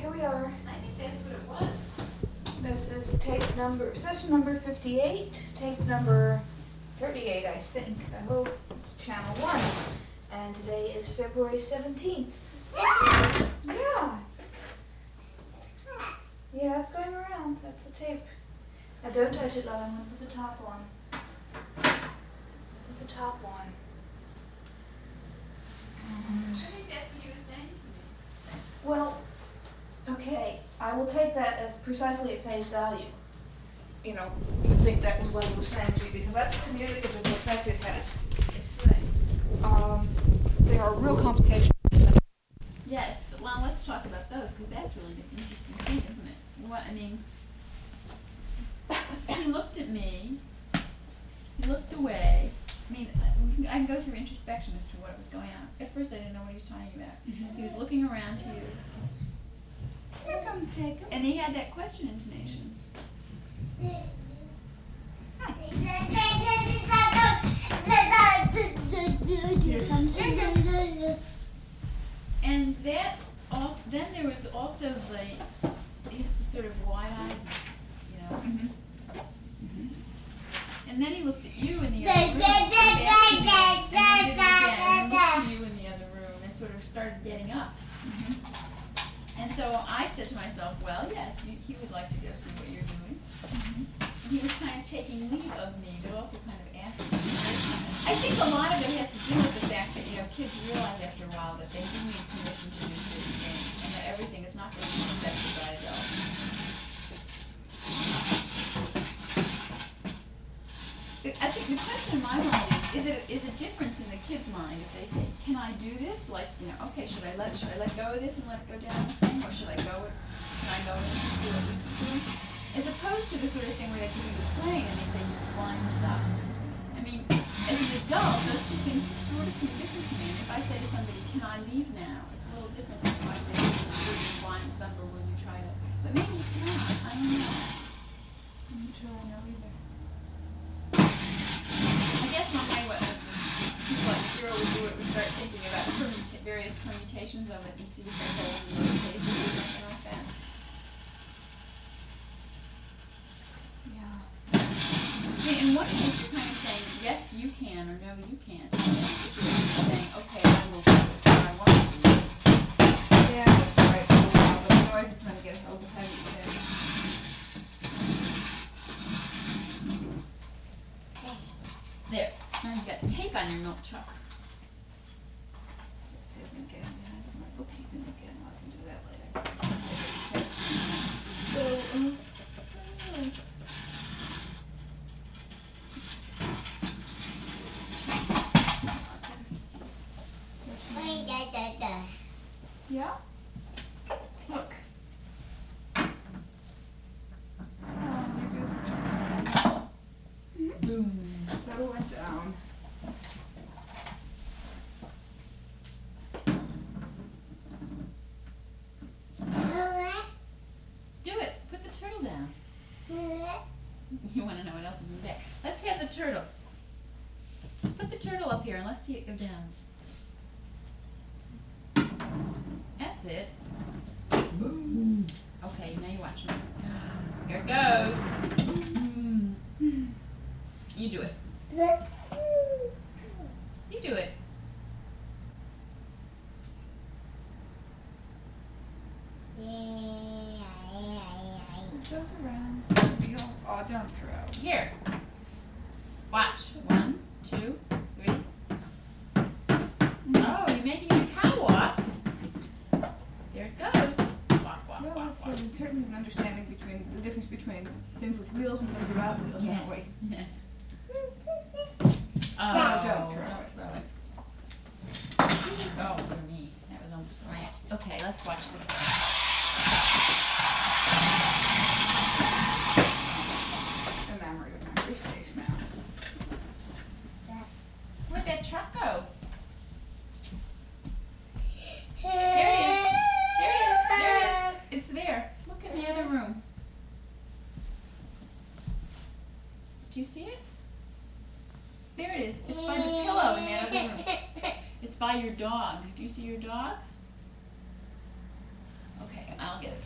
here we are. I think that's what it was. This is session number 58, tape number 38, I think. I hope it's channel 1. And today is February 17th. Yeah. Yeah, it's going around. That's the tape. Now don't touch it, love. I'm going to put the top on. Put the top on. I think that's what you were saying to me. Well, okay, I will take that as precisely at face value. You know, you think that was what he was saying to you, because that's communicative effect it has. That's right. There are real complications. Yes, but well, let's talk about those, because that's really the interesting thing, isn't it? What, I mean, he looked at me, he looked away. I mean, I can go through introspection as to what was going on. At first I didn't know what he was talking about. He was looking around to you. Here comes Jacob. And he had that question intonation. Hi. Here comes Jacob. And that, then there was also his sort of wide-eyedness, you know. Mm-hmm. Mm-hmm. And then he looked at you in the other room, and then did it again, and looked at you in the other room, and sort of started getting up. Mm-hmm. And so I said to myself, well, yes, he would like to go see what you're doing. Mm-hmm. And he was kind of taking leave of me, but also kind of asking me. I think a lot of it has to do with the fact that, you know, kids realize after a while that they do need permission to do certain things, and that everything is not going to be accepted by adults. I think the question in my mind is a difference in the kid's mind if they say, can I do this? Like, you know, okay, should I let go of this and let it go down the thing, or can I go in and see what this is doing? As opposed to the sort of thing where they give you the plane and they say, you line this up. I mean, as an adult, those two things sort of seem different to me. And if I say to somebody, can I leave now? It's a little different than if I say, will you line this up, or will you try to? But maybe it's not. I don't know. I'm not sure I know either. I guess one way what people like Cyril would do it would start thinking about various permutations of it and see if they hold in other cases or something like that. Yeah. In one case you're kind of saying, yes, you can, or no, you can't. In the other situation you're saying, okay, I will do it, or I want to do it. Yeah, that's right. But the noise is going to get hold of heavy. There. Now you've got tape on your milk truck. Let's see if we can get him behind him. Oop, you can get him. I can do that later. So, yeah? Look. Boom. That went down. Do it. Put the turtle down. You want to know what else is in there? Let's have the turtle. Put the turtle up here and let's see it go down. That's it. Boom. Okay, now you watch me. Here it goes. You do it. You do it. It goes around. Oh, don't throw. Here. Watch. 1, 2, 3. Oh, you're making a cow walk. There it goes. Walk, walk, walk, walk. So there's certainly an understanding between the difference between things with wheels and things without wheels. Yes. Yes. Oh, no, don't throw it, really. Oh, for me. That was almost right. Okay, let's watch this one. The memory of my briefcase now. Where'd that truck go? There it is. There it is. There it is. It's there. Look in the other room. Do you see it? There it is. It's by the pillow in that other room. It's by your dog. Do you see your dog? Okay, I'll get it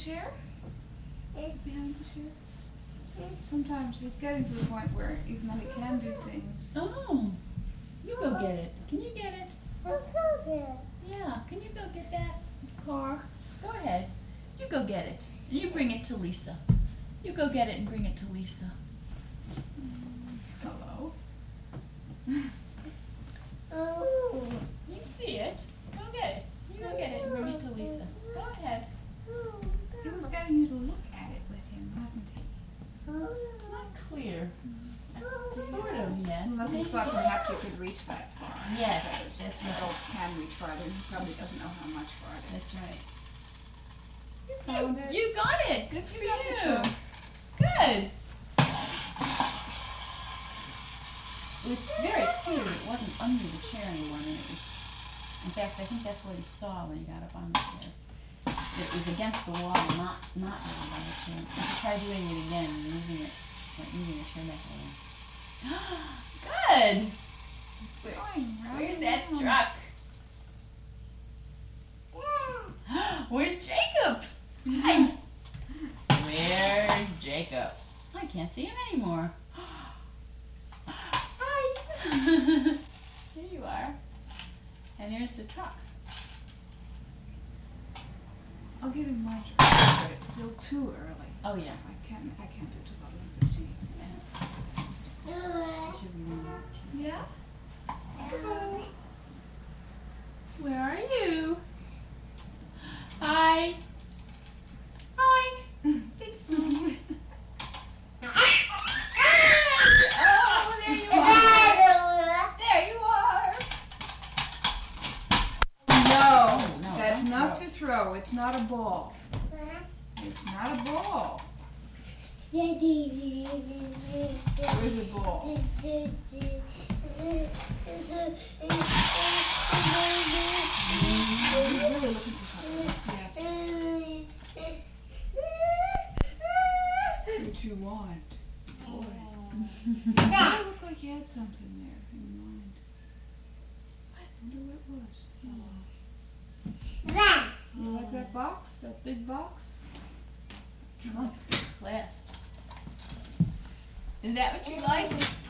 chair? Behind the chair? Sometimes he's getting to the point where even though he can do things. Oh, you go get it. Can you get it? Yeah, can you go get that car? Go ahead. You go get it. And you bring it to Lisa. You go get it and bring it to Lisa. Hello. You see it. Go get it. You go get it and bring it to Lisa. Go ahead. He was getting you to look at it with him, wasn't he? It's not clear. Sort of, yes. Unless he thought perhaps you could reach that far. Yes, Because that's right. adults can reach farther, and he probably doesn't know how much farther. That's right. Found it. You got it. Good for You got the you. truck. Good. It was very clear it wasn't under the chair anymore. And it was, in fact, I think that's what he saw when he got up on the chair. It was against the wall, not over by the chair. If you try doing it again, moving the chair back away. Good. It's going round Where's and that round. truck? Where's Jacob? Hi. Where's Jacob? I can't see him anymore. Hi. Here you are. And there's the truck. I'll give him my truck, but it's still too early. Oh yeah. I can't do it till 11:15. Should we move it to- Yes? Where are you? Hi. Hi. Oh, there you are. There you are. No, no, that's don't not throw. to throw. It's not a ball. It's not a ball. Where's a ball? He's really looking for something. Let's see after. What you want? Boy. It looked like you had something there in mind. I wonder what it was. You like that box? That big box? Trunk's clasps. Is that what you like?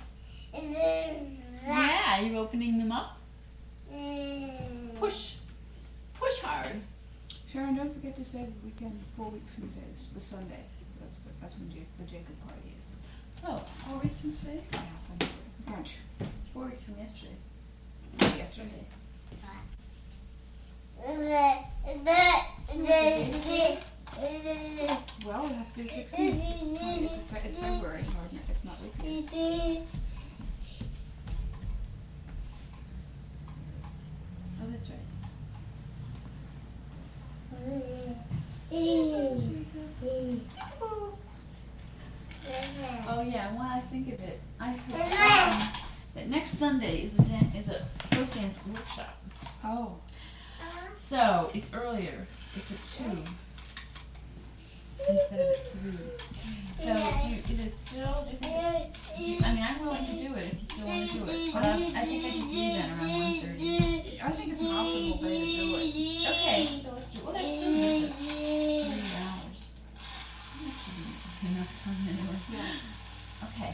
Yeah, you opening them up? Push. Push hard. Sharon, don't forget to say the weekend 4 weeks from today. It's the Sunday. That's when the Jacob party is. Oh, 4 weeks from today? Yeah, Sunday. Brunch. 4 weeks from yesterday. Yesterday. Well, it has to be the 16th. It's February, or if not leap year. Oh, that's right. Oh yeah, while I think of it, I heard that next Sunday is a folk dance workshop. Oh. So it's earlier. It's at 2 instead of at 3. So is it still? Do you think it's? I mean, I'm willing to do it if you still want to do it. But I think I just leave that around 1:30. I think it's an optimal way to do it. Okay, so let's do. Well, that still gives us 3 hours. That should be enough time anyway. Yeah. Okay.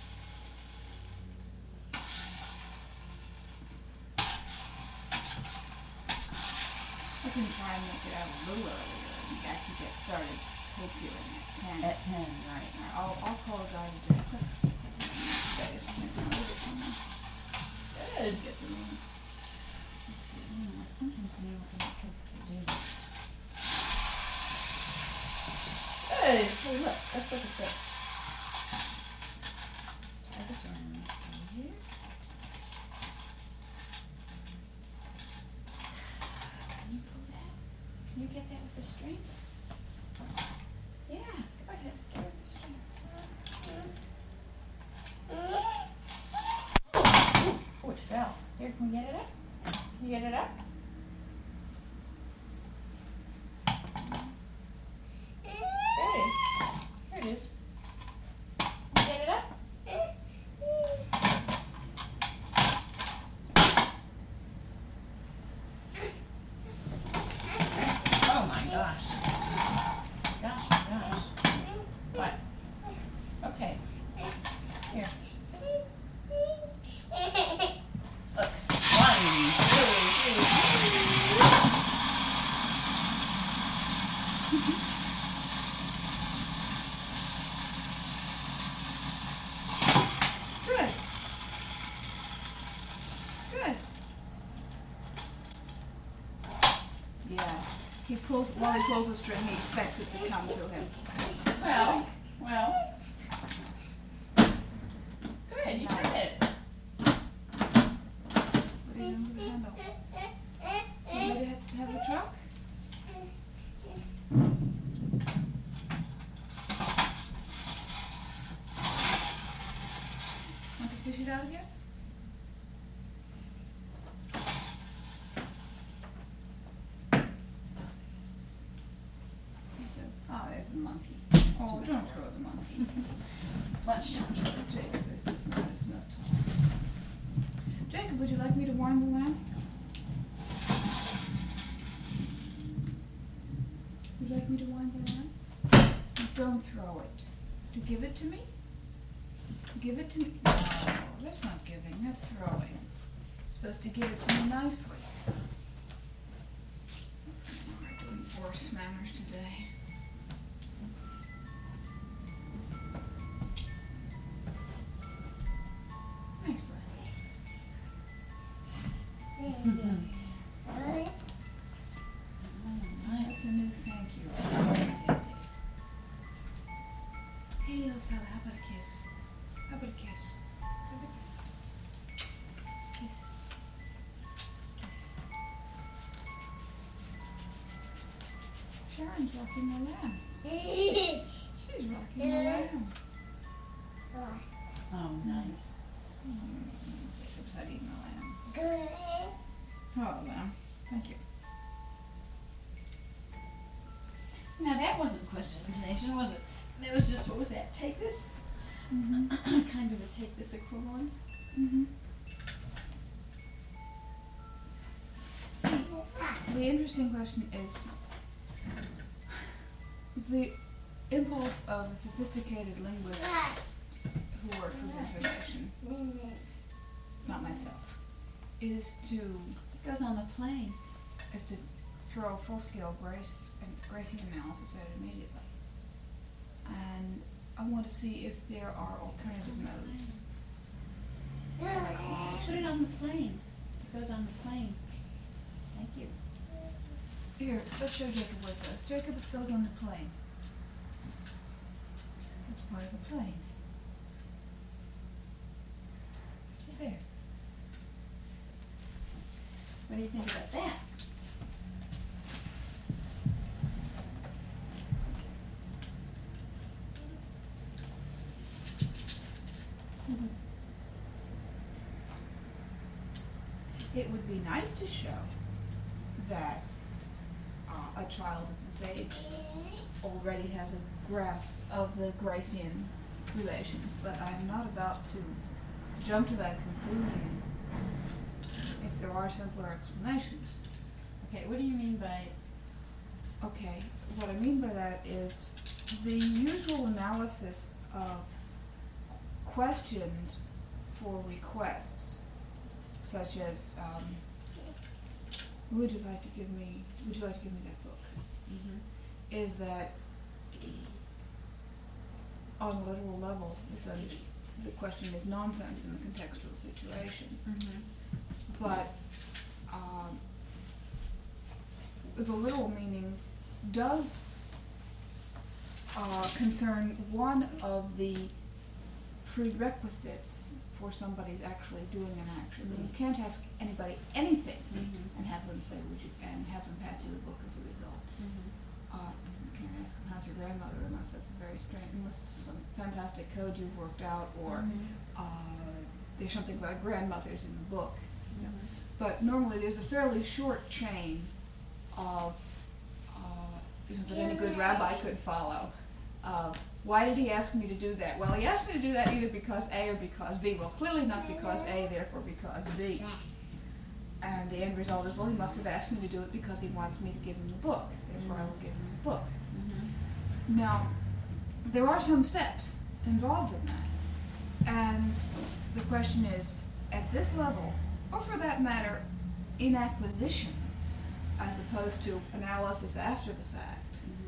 I can try and make it out a little earlier and actually get started hope-viewing at 10. At 10, right. I'll call a guy to Jacob. Say it. Good. Get the name. Let's see. Sometimes we don't get kids to do this. Good. Hey, look. Let's look at this. Let's try this one over here. Can you pull that? Can you get that with the string? Yeah. Go ahead. Get it with the string. Oh, it fell. Here, can we get it up? Can you get it up? There it is. There it is. Can you get it up? Oh my gosh. Here. Look. 1, 2, 3. Good. Good. Yeah. While he pulls the string, he expects it to come to him. Well. Good, you did it. What are you doing with the handle? You ready to have the truck? Want to fish it out again? Oh, there's the monkey. Oh, don't throw the monkey. Lunch time, Jacob. This is not his most time. Jacob, would you like me to wind the lamp? Would you like me to wind the lamp? Don't throw it. To give it to me? Give it to me? No, that's not giving, that's throwing. You're supposed to give it to me nicely. That's going to be hard to enforce manners today. Nicely. That's a new thank you. Hey, little fella, how about a kiss? How about a kiss? How about a kiss? Kiss. Kiss. Sharon's rocking the lamb. She's rocking the lamb. Oh, nice. Jacob's hugging the lamb. Oh, lamb. Thank you. So now that wasn't question intonation, was it? It was just, what was that? Take this? Mm-hmm. Kind of a take this equivalent. Mm-hmm. See, the interesting question is the impulse of a sophisticated linguist who works with intonation, not myself, is to, it goes on the plane, is to throw full-scale Gracie analysis at it immediately. And I want to see if there are alternative modes. Put it on the plane. It goes on the plane. Thank you. Here, let's show Jacob what it does. Jacob, it goes on the plane. It's part of the plane. There. What do you think about that? It would be nice to show that a child of this age already has a grasp of the Gracian relations, but I'm not about to jump to that conclusion if there are simpler explanations. Okay, what do you mean by... Okay, what I mean by that is the usual analysis of questions for requests, such as, would you like to give me that book? Mm-hmm. Is that on a literal level, the question is nonsense in the contextual situation. Mm-hmm. But the literal meaning does concern one of the prerequisites for somebody actually doing an action. Mm-hmm. You can't ask anybody anything and have them say, have them pass you the book as a result. Mm-hmm. You can't ask them, how's your grandmother, unless that's unless it's some fantastic code you've worked out, or there's something about grandmothers in the book. You know? But normally there's a fairly short chain of that any good rabbi could follow. Why did he ask me to do that? Well, he asked me to do that either because A or because B. Well, clearly not because A, therefore because B. And the end result is, well, he must have asked me to do it because he wants me to give him the book. Therefore, I will give him the book. Mm-hmm. Now, there are some steps involved in that. And question is, at this level, or for that matter, in acquisition, as opposed to analysis after the fact,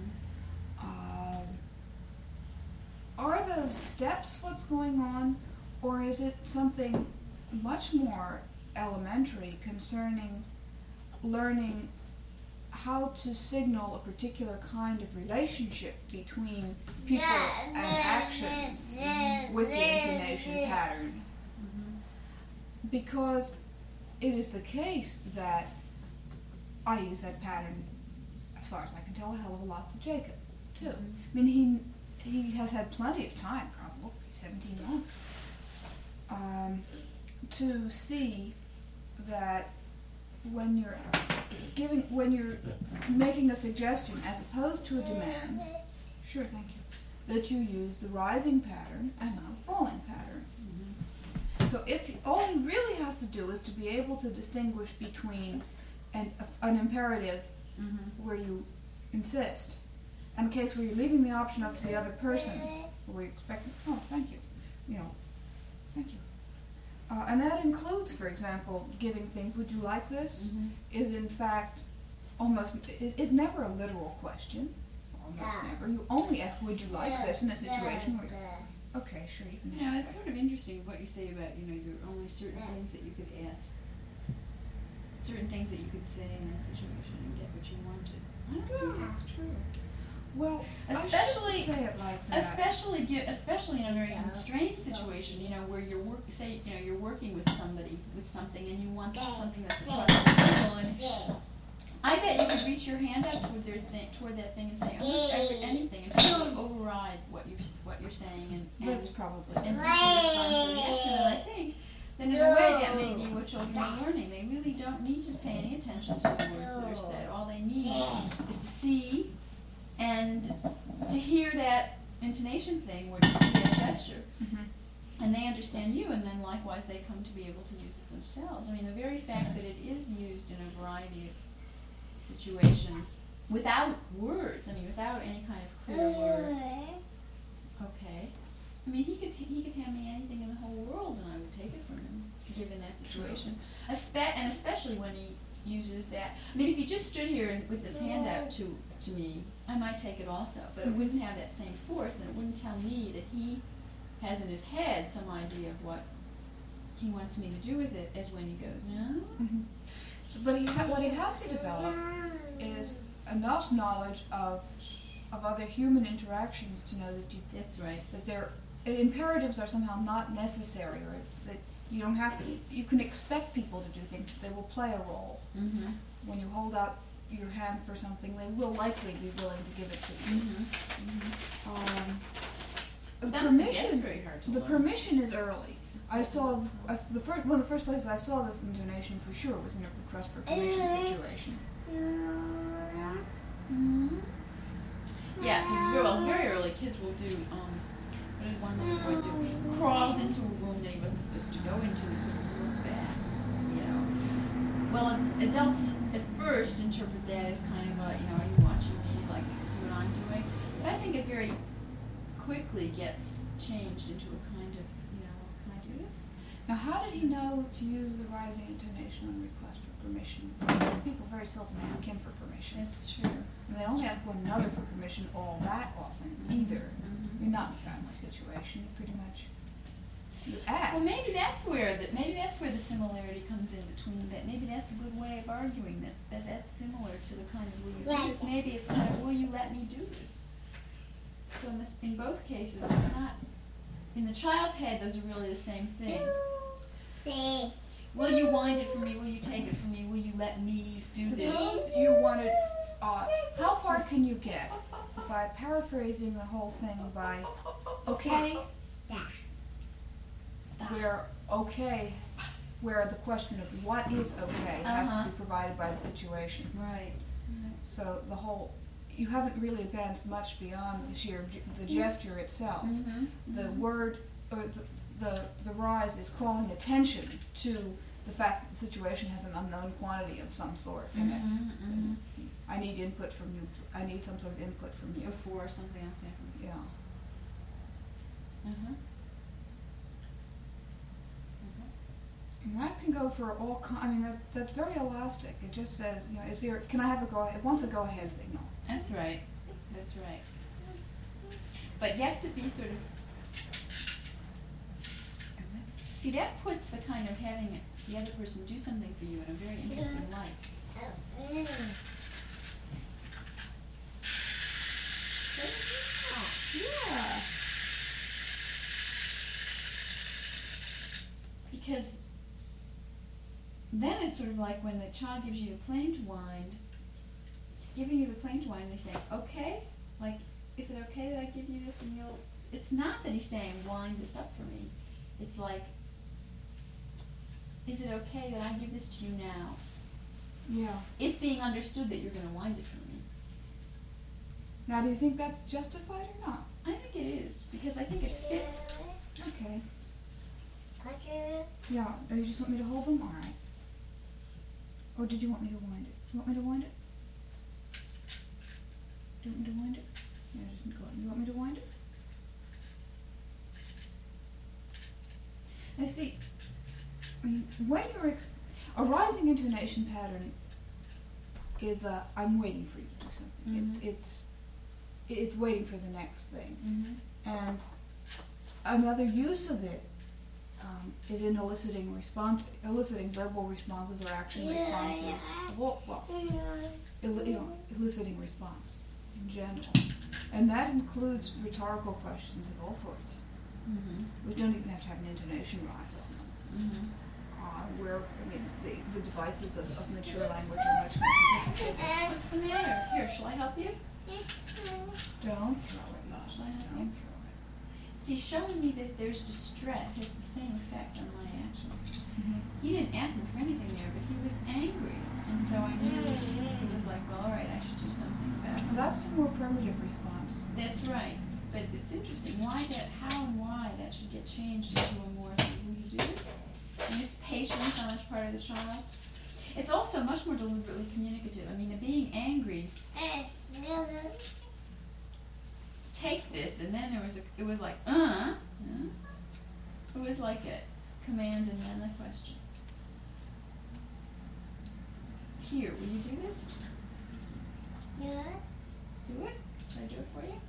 are those steps what's going on, or is it something much more elementary concerning learning how to signal a particular kind of relationship between people and actions with the intonation pattern? Because it is the case that I use that pattern, as far as I can tell, a hell of a lot to Jacob, too. I mean, he has had plenty of time, probably 17 months, to see that when you're making a suggestion as opposed to a demand, sure, thank you, that you use the rising pattern and not a falling pattern. So all he really has to do is to be able to distinguish between an imperative where you insist, and a case where you're leaving the option up to the other person, where you expect, oh, thank you, thank you. And that includes, for example, giving things, would you like this? Is in fact it's never a literal question, almost never. You only ask, would you like this, in a situation where you're, okay, sure, you can have it's sort of interesting what you say about, there are only certain things that you could ask, certain things that you could say in that situation and get what you wanted. I don't think that's true. Well, especially I shouldn't say it like that. especially in a very constrained situation, where you're you're working with somebody with something and you want something that's across the table, and I bet you could reach your hand out toward that thing and say, I'm just for anything, and totally override what you're saying, and That's probably and respond to the action. And I think then in a way that may be what children are learning. They really don't need to pay any attention to the words that are said. All they need is to see and to hear that intonation thing where you see that gesture. And they understand you, and then likewise they come to be able to use it themselves. I mean, the very fact that it is used in a variety of situations without words, without any kind of clear word. Okay. I mean, he could hand me anything in the whole world, and I would take it from him, given that situation. And especially when he uses that. I mean, if he just stood here with his hand out to me, I might take it also, but it wouldn't have that same force, and it wouldn't tell me that he has in his head some idea of what he wants me to do with it, as when he goes, no? So, but what he has to develop is enough knowledge of other human interactions to know that That's right. That imperatives are somehow not necessary, or that you don't have to. You can expect people to do things. They will play a role. When you hold out your hand for something, they will likely be willing to give it to you. The permission is early. I saw one of the first places I saw this intonation for sure was in a request for permission situation. Yeah, because very early kids will do, what did one little boy do? He crawled into a room that he wasn't supposed to go into and sort of looked back, Well, adults at first interpret that as kind of a, are you watching me, like, see what I'm doing? But I think it very quickly gets changed into a kind of, can I do this? Now, how did he know to use the rising intonation on request for permission? People very seldom ask him for permission. That's true. And they don't ask one another for permission all that often either. I mean, not in a family situation. You pretty much ask. Well, maybe that's where the similarity comes in between that. Maybe that's a good way of arguing that that's similar to the kind of will you do this. Maybe it's kind of will you let me do this. So in both cases, it's not. In the child's head, those are really the same thing. Will you wind it for me? Will you take it from me? Will you let me do this? Suppose you wanted. How far can you get by paraphrasing the whole thing by okay? Where the question of what is okay has to be provided by the situation. Right. So you haven't really advanced much beyond the gesture itself. The word, or the rise is calling attention to the fact that the situation has an unknown quantity of some sort in it. I need input from you. I need some sort of input from you. Before something else happens. Yeah. can go for all I mean, that's very elastic. It just says, you know, can I have a go ahead? It wants a go ahead signal. That's right. That's right. But you have to be sort of, see, that puts the kind of having the other person do something for you in a very interesting light. Yeah. Because then it's sort of like when the child gives you the plane to wind, he's giving you the plane to wind, and they say, okay, like, is it okay that I give you this and you'll, it's not that he's saying, wind this up for me. It's like, is it okay that I give this to you now? Yeah. It being understood that you're going to wind it for me. Now, do you think that's justified or not? I think it is, because I think it fits. Okay. Yeah. Do you just want me to hold them? All right. Or did you want me to wind it? Do you want me to wind it? Do you want me to wind it? Yeah, just go ahead. You want me to wind it? Now see, I mean, when you're a rising intonation pattern is I'm waiting for you to do something. Mhm. It's waiting for the next thing. Mm-hmm. And another use of it is in eliciting verbal responses or action responses. Eliciting response in general, and that includes rhetorical questions of all sorts. Mm-hmm. We don't even have to have an intonation rise on them. Mm-hmm. The devices of mature language are much more sophisticated. What's the matter? Here, shall I help you? Don't throw it. Shall I help you? Don't throw it. See, showing me that there's distress has the same effect on my action. Mm-hmm. He didn't ask me for anything there, but he was angry. And so I knew he was like, well, all right, I should do something about this. That's a more primitive response. That's right. But it's interesting how and why that should get changed into a more, will you do this? And it's patience on the part of the child. It's also much more deliberately communicative. I mean, the being angry, take this, and then it was like, It was like a command and then a question. Here, will you do this? Yeah. Do it? Should I do it for you?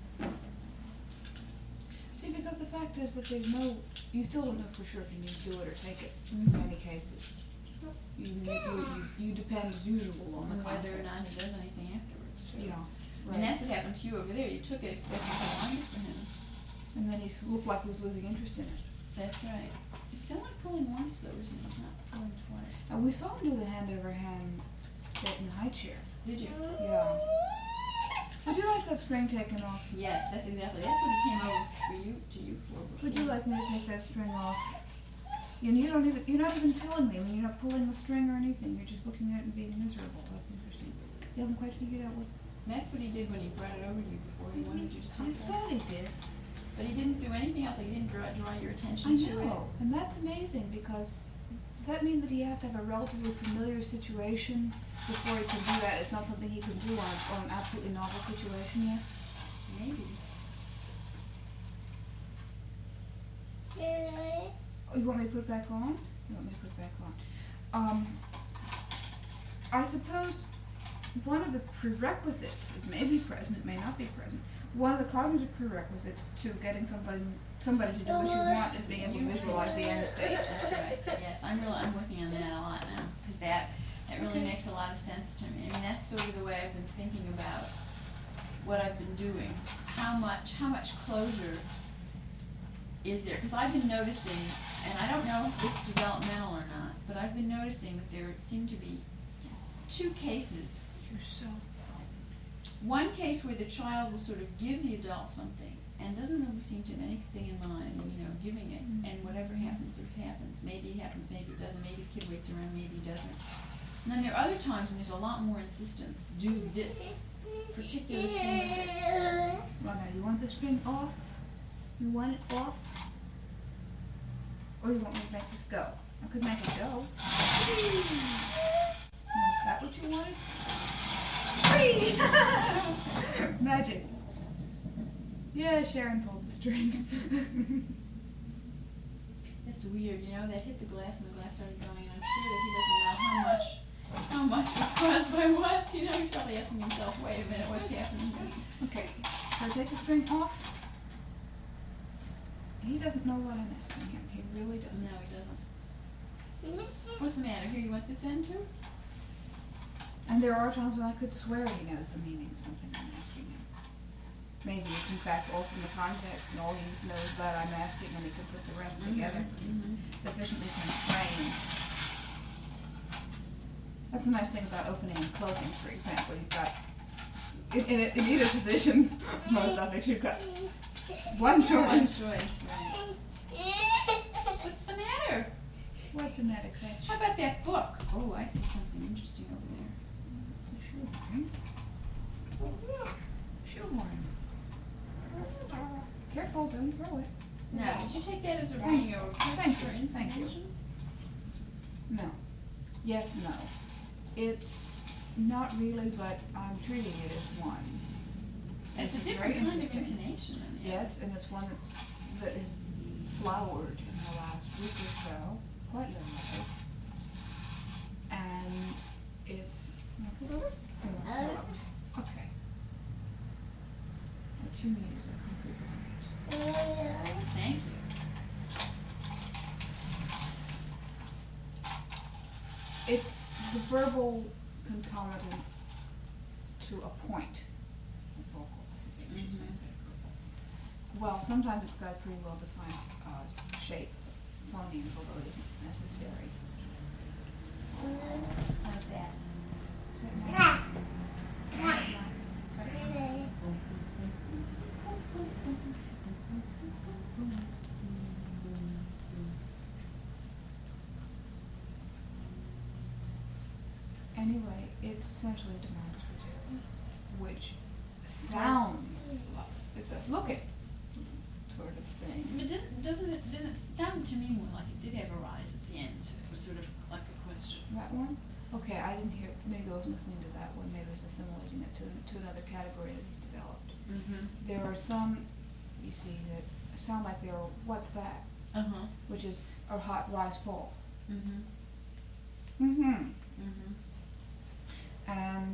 See, because the fact is that you still don't know for sure if you need to do it or take it Mhm. in many cases. You depend as usual on the Whether or context. not he does anything afterwards, too. Yeah, And right. that's what happened to you over there. You took it expecting to wind it for him. And then he looked like he was losing interest in it. That's right. It's only pulling once, though, isn't it? It's not pulling twice. And we saw him do the hand over hand bit in the high chair. Did you? Yeah. Would you like that string taken off? Yes, that's exactly. That's what he came over to you for. Would you like me to take that string off? And you're not even telling me. I mean, you're not pulling the string or anything. You're just looking at it and being miserable. That's interesting. You haven't quite figured out what. That's what he did when he brought it over to you before. He wanted you to I take it. thought he did. But he didn't do anything else. Like he didn't draw your attention I to it. know, and that's amazing because does that mean that he has to have a relatively familiar situation before he can do that? It's not something he can do on an absolutely novel situation yet? Maybe. Oh, you want me to put it back on? You want me to put it back on? I suppose one of the prerequisites, it may be present, it may not be present, one of the cognitive prerequisites to getting somebody to do what you want is being able to visualize the end state. That's right. Yes, I'm working on that a lot now because that really Okay. makes a lot of sense to me. I mean, that's sort of the way I've been thinking about what I've been doing. How much closure is there? Because I've been noticing, and I don't know if it's developmental or not, but I've been noticing that there seem to be two cases. You're so One case where the child will sort of give the adult something and doesn't really seem to have anything in mind, giving it, and whatever happens, sort of happens. Maybe it happens, maybe it doesn't, maybe the kid waits around, maybe he doesn't. And then there are other times when there's a lot more insistence. Do this particular thing. Well, now, you want the string off? You want it off? Or you want me to make this go? I could make it go. Now, is that what you wanted? Whee! Magic. Yeah, Sharon pulled the string. It's weird, you know, that hit the glass and the glass started going. I'm sure that he doesn't know how much was caused by what. You know, he's probably asking himself, wait a minute, what's happening here? Okay, should I take the string off? He doesn't know what I'm asking him. He really doesn't. No, he doesn't. What's the matter? Here, you want this end too? And there are times when I could swear he knows the meaning of something I'm asking him. Maybe it's in fact all from the context and all he knows that I'm asking and he can put the rest together. He's sufficiently constrained. That's the nice thing about opening and closing, for example. You've got, in either position, most objects, you've got one choice. One choice, right. What's the matter? What's the matter, Cratch? How about that book? Oh, I see something interesting over there. It's a shoehorn. Shoehorn. Careful, don't throw it. Now, did you take that as a ring or Thank you, for thank you. information? No. Yes, no. It's not really, but I'm treating it as one. It's a It's different very kind of interesting. intonation in there. Yes, and it's one that is flowered in the last week or so, quite literally. And it's okay. What you need is a computer. Thank you. It's the verbal concomitant to a point. A vocal, I think they should say instead of verbal. Well, sometimes it's got a pretty well defined shape, phonemes, although it isn't necessary. How's that? Is that nice? Is that nice? Anyway, it's essentially demonstrative, which sounds like it's a look it sort of thing. But didn't it sound to me more like it did have a rise at the end. It was sort of like a question. That one? Okay, I didn't hear, maybe I wasn't listening to that one, maybe I was assimilating it to another category that he's developed. Mm-hmm. There are some, you see, that sound like they're, what's that? Uh-huh. Which is, or hot, rise, fall. Mm-hmm. Mm-hmm. Mm-hmm. And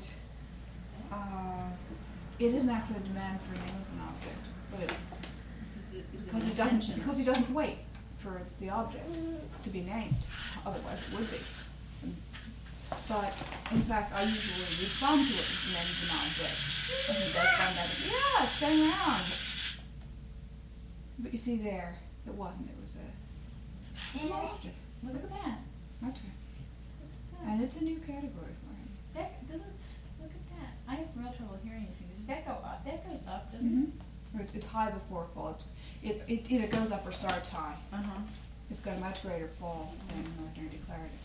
it isn't actually a demand for a name of an object, but because he doesn't wait for the object to be named, otherwise it would be. But in fact, I usually respond to it with the name of an object, and he does find that, yeah, stay around. But you see there, it wasn't. It was a demonstrative. Look at that. That's right. And it's a new category for him. That doesn't, look at that. I have real trouble hearing these things. Does that go up? That goes up, doesn't Or it's high before it falls. It either goes up or starts high. it? Uh-huh. It's got a much greater fall than ordinary declarative.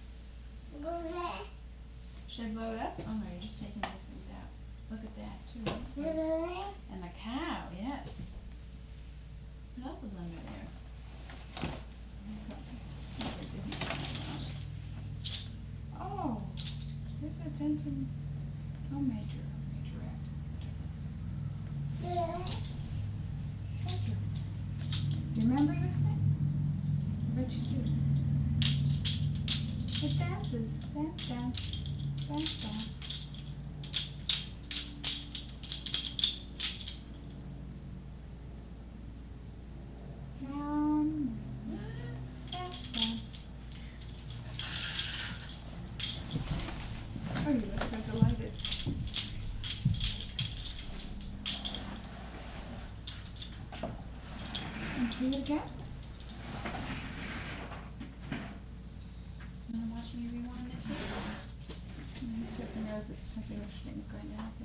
Should I blow it up? Oh no, you're just taking those things out. Look at that too. And the cow, yes. What else is under there? Oh, there's a Denson majorette. Thank you. Do you remember this thing? I bet you do. It dances. Dance, dance. Dance, dance. Dance, dance. Oh, you look so delighted. And do it again. Wanna watch me rewind it too? He certainly knows that something interesting is going to happen.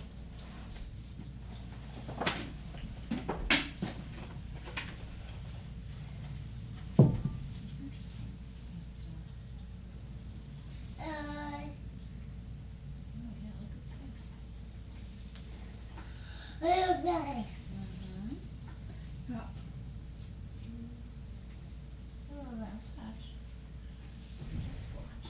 Oh yeah, look at this. Mm-hmm. Yeah. Oh, that's touch. Just watch.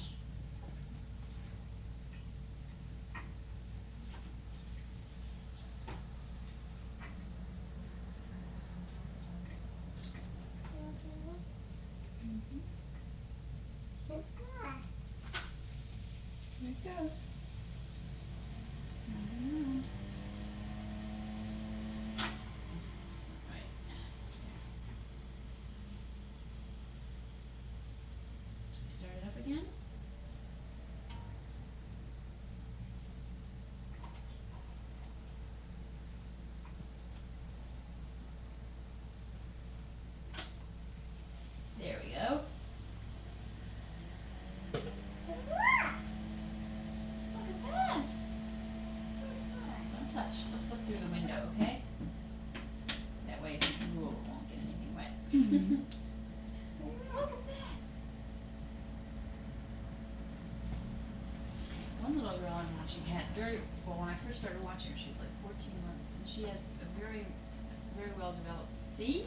when I first started watching her, she was like 14 months, and she had a very well developed see.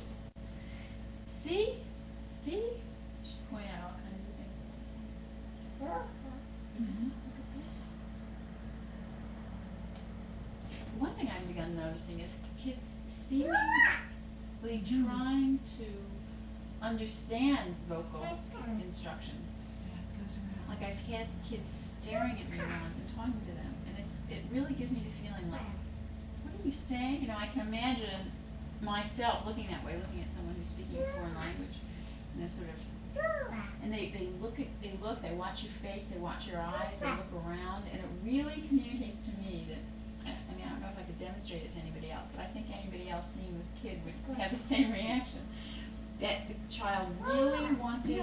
She'd point out all kinds of things. Mm-hmm. One thing I've begun noticing is kids seemingly trying to understand vocal instructions. Like I've had kids staring at me while I've been talking to them, and it really gives me the feeling like, what are you saying? You know, I can imagine myself looking that way, looking at someone who's speaking a foreign language, you know, sort of, and they watch your face, they watch your eyes, they look around, and it really communicates to me that, I mean, I don't know if I could demonstrate it to anybody else, but I think anybody else seeing the kid would have the same reaction. That the child really wanted,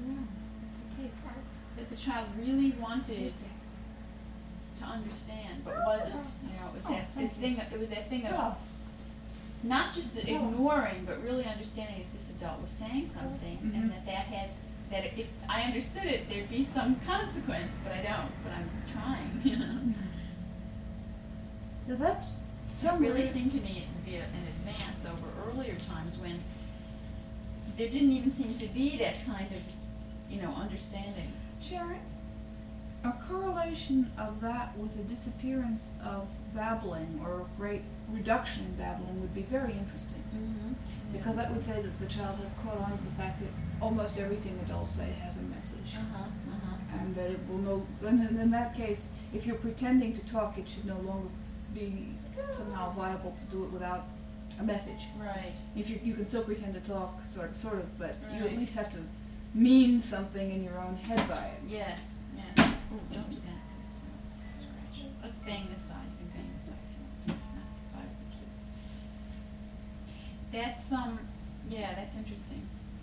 that the child really wanted to understand, but wasn't. You know, it was that thing of not just ignoring, but really understanding that this adult was saying something, and that if I understood it, there'd be some consequence, but I don't. But I'm trying. You know. So that's It really seemed to me to be an advance over earlier times when there didn't even seem to be that kind of, you know, understanding. Sharon, a correlation of that with the disappearance of babbling or a great reduction in babbling would be very interesting. Mm-hmm. Because that would say that the child has caught on to the fact that almost everything adults say has a message. And that it will and in that case, if you're pretending to talk, it should no longer be somehow viable to do it without a message. Right. If you can still pretend to talk, sort of, but you Right. at least have to mean something in your own head by it. Yes. Oh, don't do that. Scratch. Let's bang this side. You can bang this side. Not the side of the key. That's that's interesting.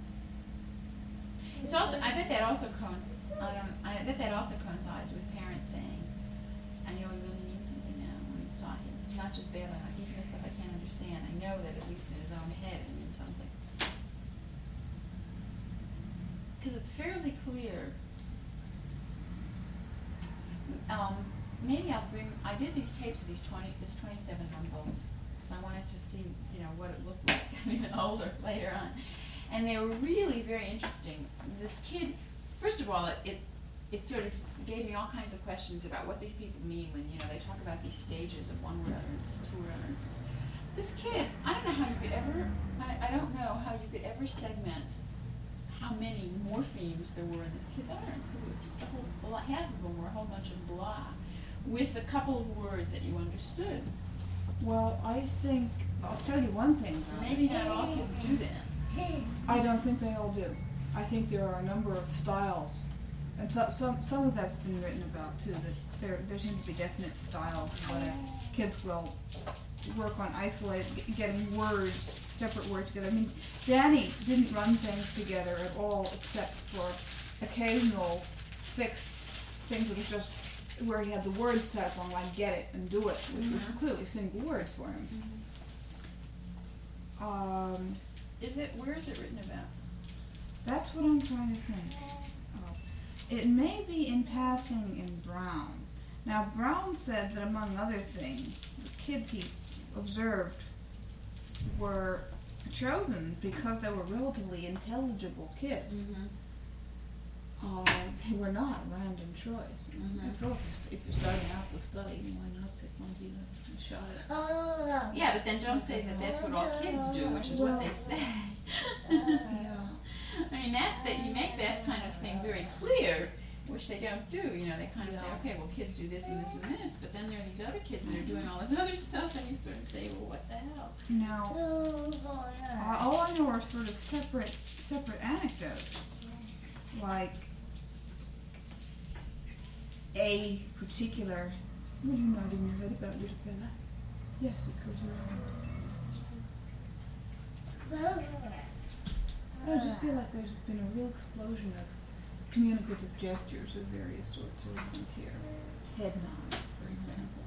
It's also. I bet that also coincides with parents saying, "I know he really means something now when he's talking. Not just babbling, like even the stuff I can't understand. I know that at least in his own head it means something." Because it's fairly clear. Maybe I did these tapes of this 27-month-old because I wanted to see, you know, what it looked like even older later on, and they were really very interesting. This kid, first of all, it sort of gave me all kinds of questions about what these people mean when, you know, they talk about these stages of one word utterances, two word utterances. This kid, I don't know how you could ever segment how many morphemes there were in this kid's utterance, because it was just half of them were a whole bunch of blah, with a couple of words that you understood. Well, I think, I'll tell you one thing. Maybe not all kids do that. I don't think they all do. I think there are a number of styles, and some of that's been written about too, that there seem to be definite styles where kids will work on getting words, separate words together. I mean, Danny didn't run things together at all except for occasional fixed things that was just where he had the words set up on like get it and do it, which was clearly single words for him. Where is it written about? That's what I'm trying to think. It may be in passing in Brown. Now, Brown said that among other things, the kids he observed were chosen because they were relatively intelligible kids. They were not random choice. After all, if you're starting out to study, why not pick ones you have a shot at? Yeah, but then don't say that that's what all kids do, which is what they say. Yeah. I mean, that you make that kind of thing very clear, which they don't do. You know, they kind of say, okay, well, kids do this and this and this, but then there are these other kids that are doing all this other stuff, and you sort of say, well, what the hell? Now, all I know are sort of separate anecdotes, like a particular. What do you know in your head about little Bella? Yes, it goes around. I just feel like there's been a real explosion of communicative gestures of various sorts around here. Head nod, for example.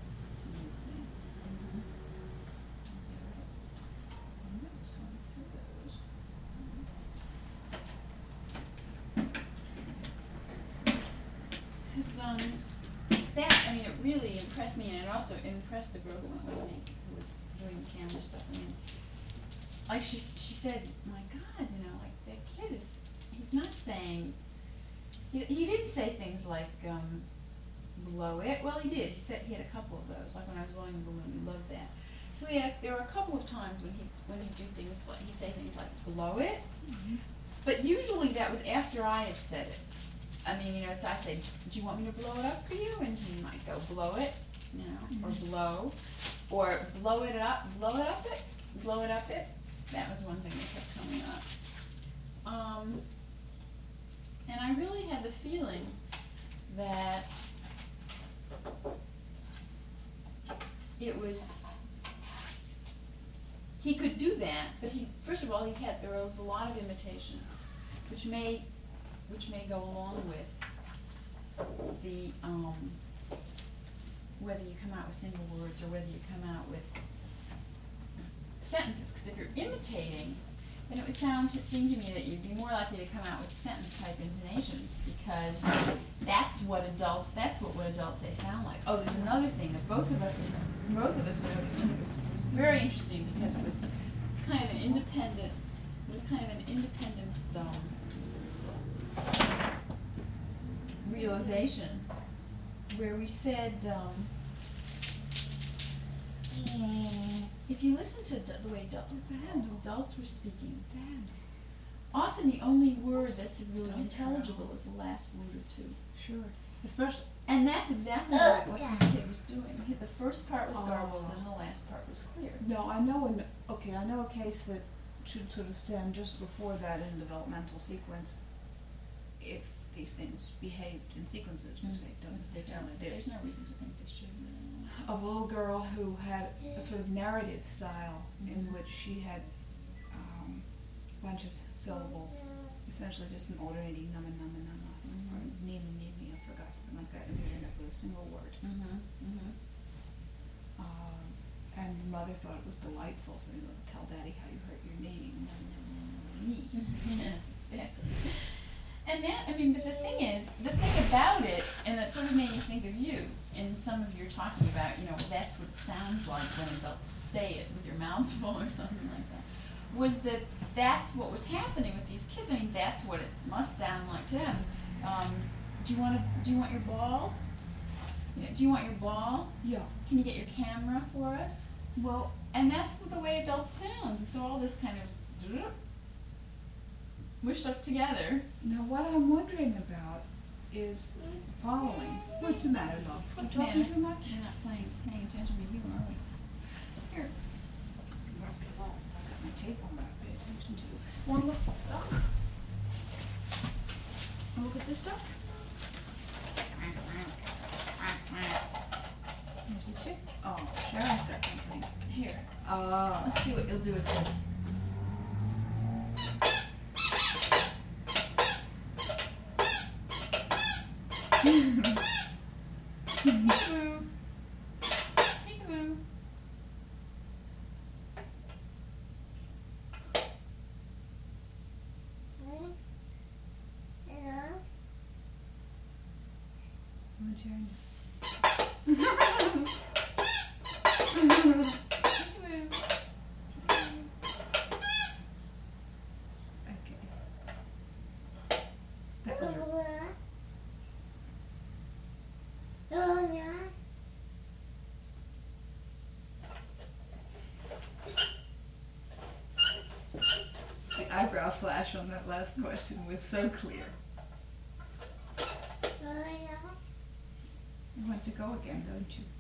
I mean, it really impressed me, and it also impressed the girl who went with me, who was doing the camera stuff. I mean, like she said, my God, you know, like that kid is, he's not saying, he didn't say things like, blow it. Well, he did. He said he had a couple of those, like when I was blowing the balloon, he loved that. So there were a couple of times when he'd do things like, he'd say things like, blow it. Mm-hmm. But usually that was after I had said it. I mean, you know, it's I'd say, do you want me to blow it up for you? And he might go, blow it, you know, or blow, or blow it up it. That was one thing that kept coming up. And I really had the feeling that it was, he could do that, but first of all, there was a lot of imitation, which may go along with the, whether you come out with single words or whether you come out with sentences, because if you're imitating, then it would seem to me that you'd be more likely to come out with sentence type intonations, because that's what adults say sound like. Oh, there's another thing that both of us noticed, and it was very interesting, because it was kind of an independent realization, where we said, if you listen to the way adults were speaking, often the only word that's really intelligible is the last word or two. Sure. Especially. And that's exactly what this kid was doing. The first part was garbled and the last part was clear. No, I know a case that should sort of stand just before that in developmental sequence, if these things behaved in sequences, which they don't necessarily do. There's no reason to think they should. Of a little girl who had a sort of narrative style in which she had a bunch of syllables, essentially just an alternating nama nama nama, or nimi nimi, I forgot, something like that, and we end up with a single word. And the mother thought it was delightful, so tell Daddy how you hurt your knee. Yeah, exactly. And that, I mean, but the thing about it, and it sort of made me think of you, in some of your talking about, you know, that's what it sounds like when adults say it with your mouths full or something like that, was that that's what was happening with these kids. I mean, that's what it must sound like to them. Do you want your ball? You know, do you want your ball? Yeah. Can you get your camera for us? Well, and that's the way adults sound. So all this kind of mushed up together. Now what I'm wondering about is the following. What's the matter, love? What's You the talking matter? too much? You're not paying attention to you, are we? Here. After all, I got my tape on, but I pay attention to you. Want to look at the duck? Look at this duck? Here's the chick. Oh, Sharon's got something. Here. Let's see what you'll do with this. Peekaboo. Peekaboo. The eyebrow flash on that last question was so clear. You want to go again, don't you?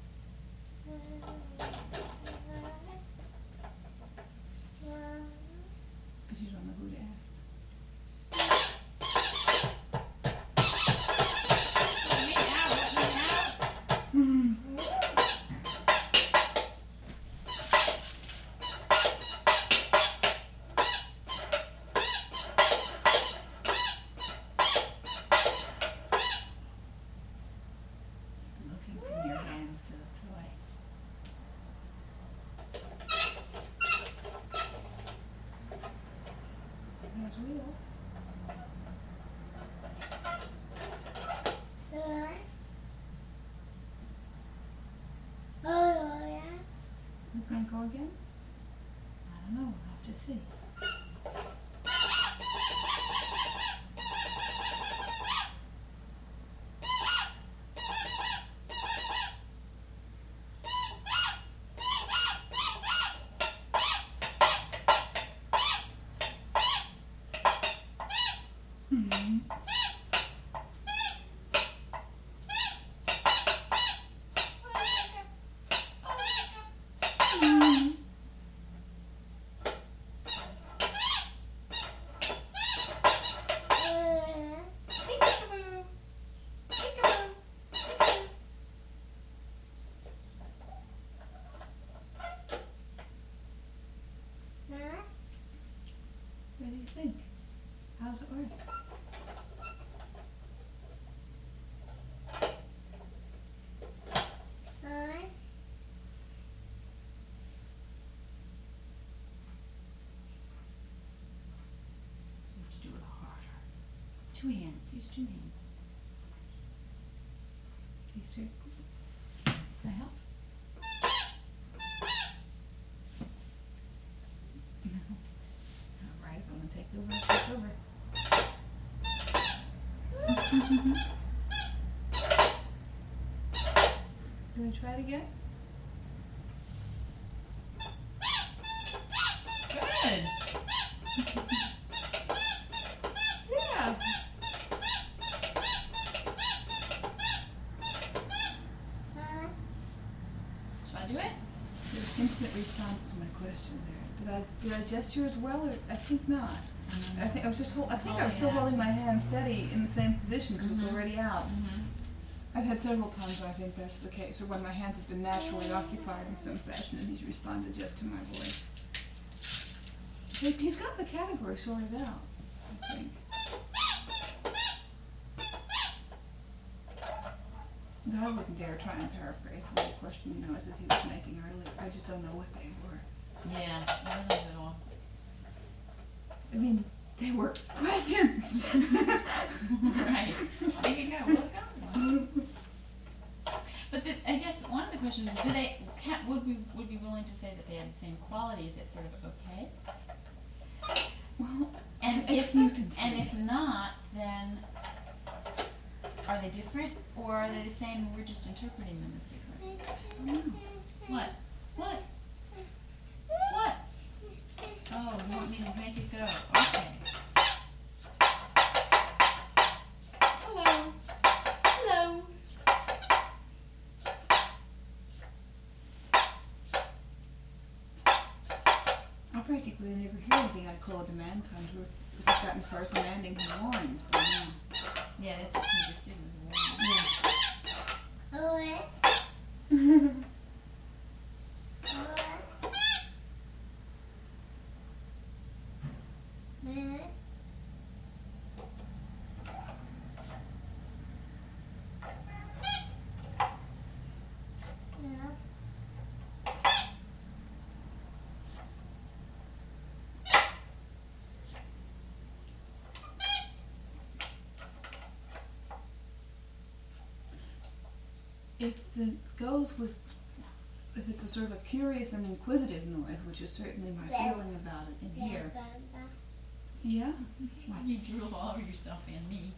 But you don't know who to ask. Looking from your hands to the toy. want to go again? I don't know. We'll have to see. What do you think? How's it work? You have to do it harder. 2 hands. Use 2 hands. These 2. That help? No. All right. I'm gonna take over. Take over. You wanna try it again? Good. Yeah. Should I do it? There's instant response to my question there. Did I gesture as well, or I think not. I think I was just I think I was still holding my hand steady in the same position because it's already out. I've had several times where I think that's the case, or when my hands have been naturally occupied in some fashion and he's responded just to my voice. He's got the category sorted out, I think. No, I wouldn't dare try and paraphrase the little question noises he was making earlier. I just don't know what they were. Yeah, I don't know at all. I mean, they were questions. Right. There you go. Look up. But I guess one of the questions is, would we be willing to say that they had the same quality? Is it sort of okay? Well, And if not, then are they different, or are they the same and we're just interpreting them as different? I don't know. What? What? What? Oh, you want me to make it go? Okay. Hello. Hello. I practically never hear anything I'd call a demand contour. We've just gotten as far as demanding his warnings, but no. Yeah, that's what we just did, was a warning. If it's a sort of a curious and inquisitive noise, which is certainly my feeling about it in here. Yeah? You drool all over yourself and me.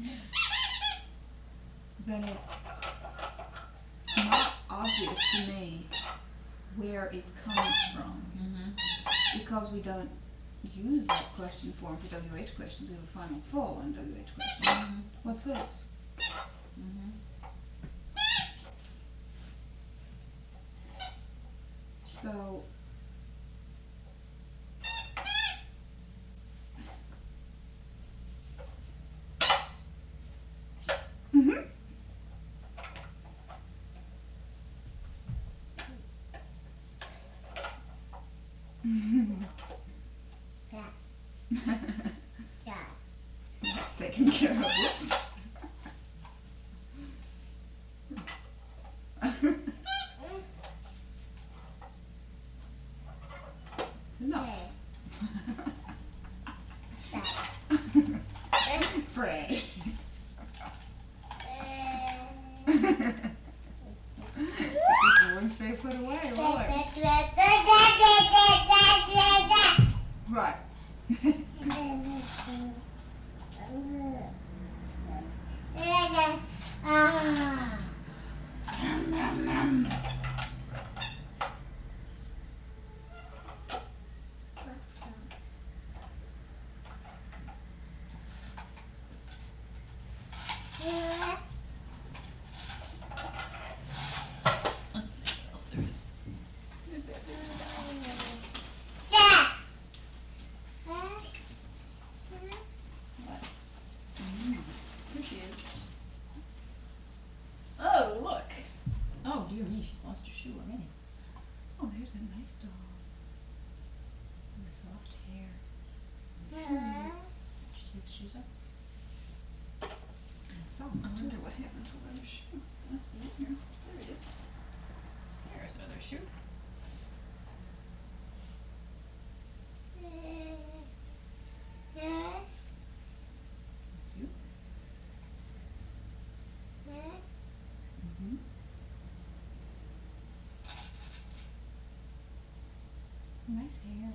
Then it's not obvious to me where it comes from. Because we don't use that question form for WH questions. We have a final full on WH questions. What's this? So, that's taken care of. Whoops. No. Fred. You wouldn't say put away, will it? lost her shoe already. Oh, there's a nice doll. And the soft hair. Yeah. Did you take the shoes off? And socks I too. wonder what happened to her other shoe. Must be in here. There it is. There's the other shoe. Yeah. You? Yeah. Mm-hmm. Nice hair.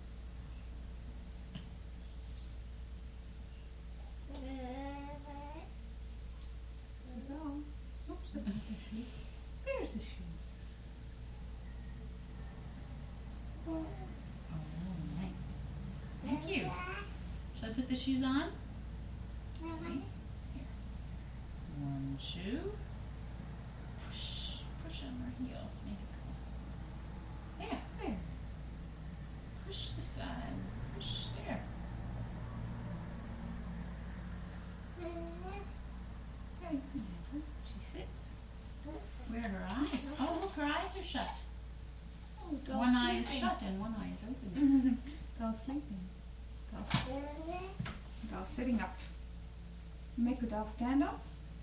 There's a doll. Oops, that's not the shoe. There's the shoe. Oh, nice. Thank you. Shall I put the shoes on? Here. One shoe. Push. Push on her heel. Make it go. There. There. Push the side. Push there. Okay. She sits. Where are her eyes? Oh, look, her eyes are shut. Oh, doll's One eye is sleeping. shut and one eye is open. Doll's sleeping. Doll sitting up. Make the doll stand up.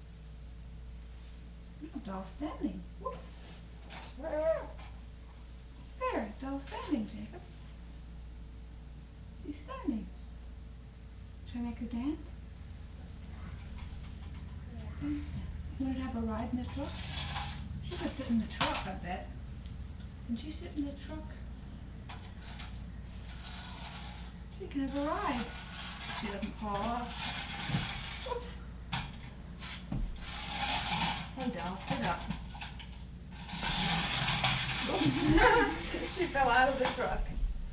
No, doll standing. Whoops. There, doll standing, Jacob. She's standing. Should I make her dance? Dance. You want to have a ride in the truck? She could sit in the truck, I bet. Can she sit in the truck? She can have a ride. She doesn't fall off. Whoops. Hey, doll, sit up. Oops. She fell out of the truck.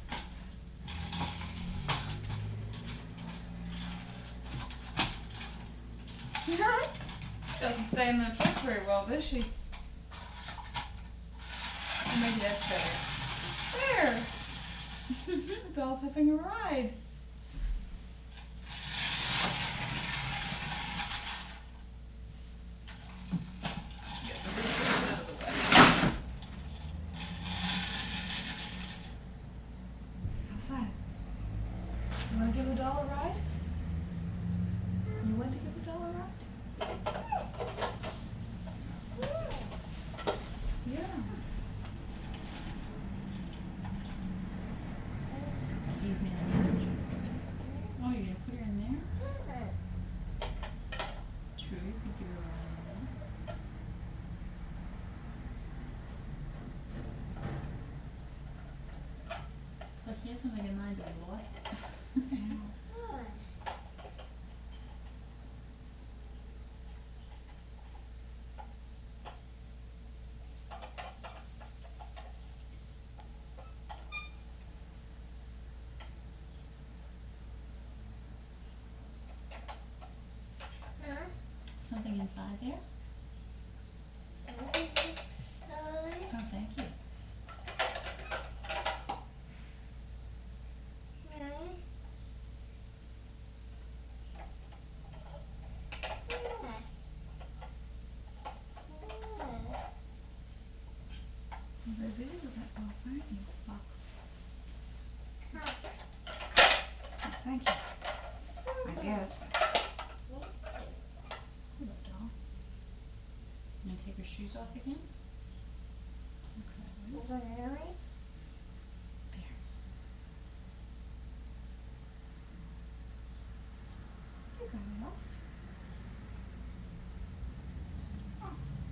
Doesn't stay in the truck very well, does she? Or maybe that's better. There! The doll's having a ride. Get the roosters out of the way. How's that? You want to give the doll a ride? You want to give the doll a ride? Yeah. Leave me in there. Oh, you're gonna put her in there? True, you could give her a ride in there. Look, he has something in mind, but I lost it. Something inside there? Oh, thank you. I'm very busy with that doll, aren't you, Fox? Oh, thank you. I guess. Hello, doll. Gonna take her shoes off again? Okay. There. You got it off. Oh.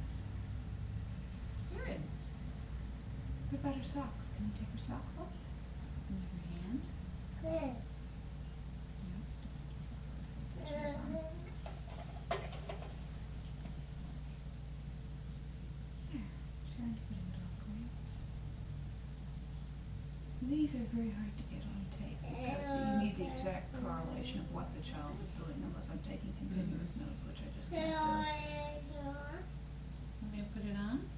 Good. What about her socks? Can you take her socks off? Move your hand. Good. Put yours on. There. Sharon, put in doll for you. These are very hard to get on tape because you need the exact correlation of what the child is doing unless I'm taking continuous notes, which I just can't do. Want me to put it on?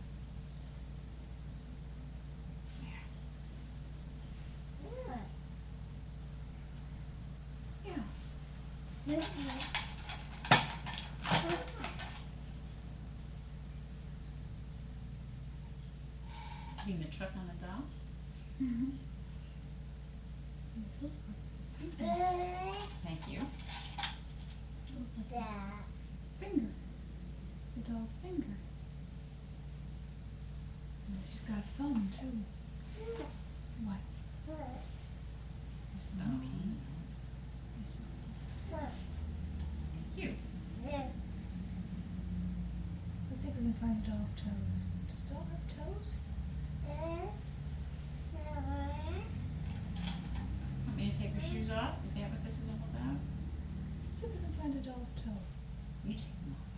Yeah. Putting the truck on the doll? Mm-hmm. Thank you. Finger. It's the doll's finger. And she's got a thumb too. What? There's a monkey. Thank you. Let's see if we can find the doll's toes. Does the doll have toes? Want me to take her shoes off? Is that what this is all about? Let's see if we can find a doll's toe. You take them off.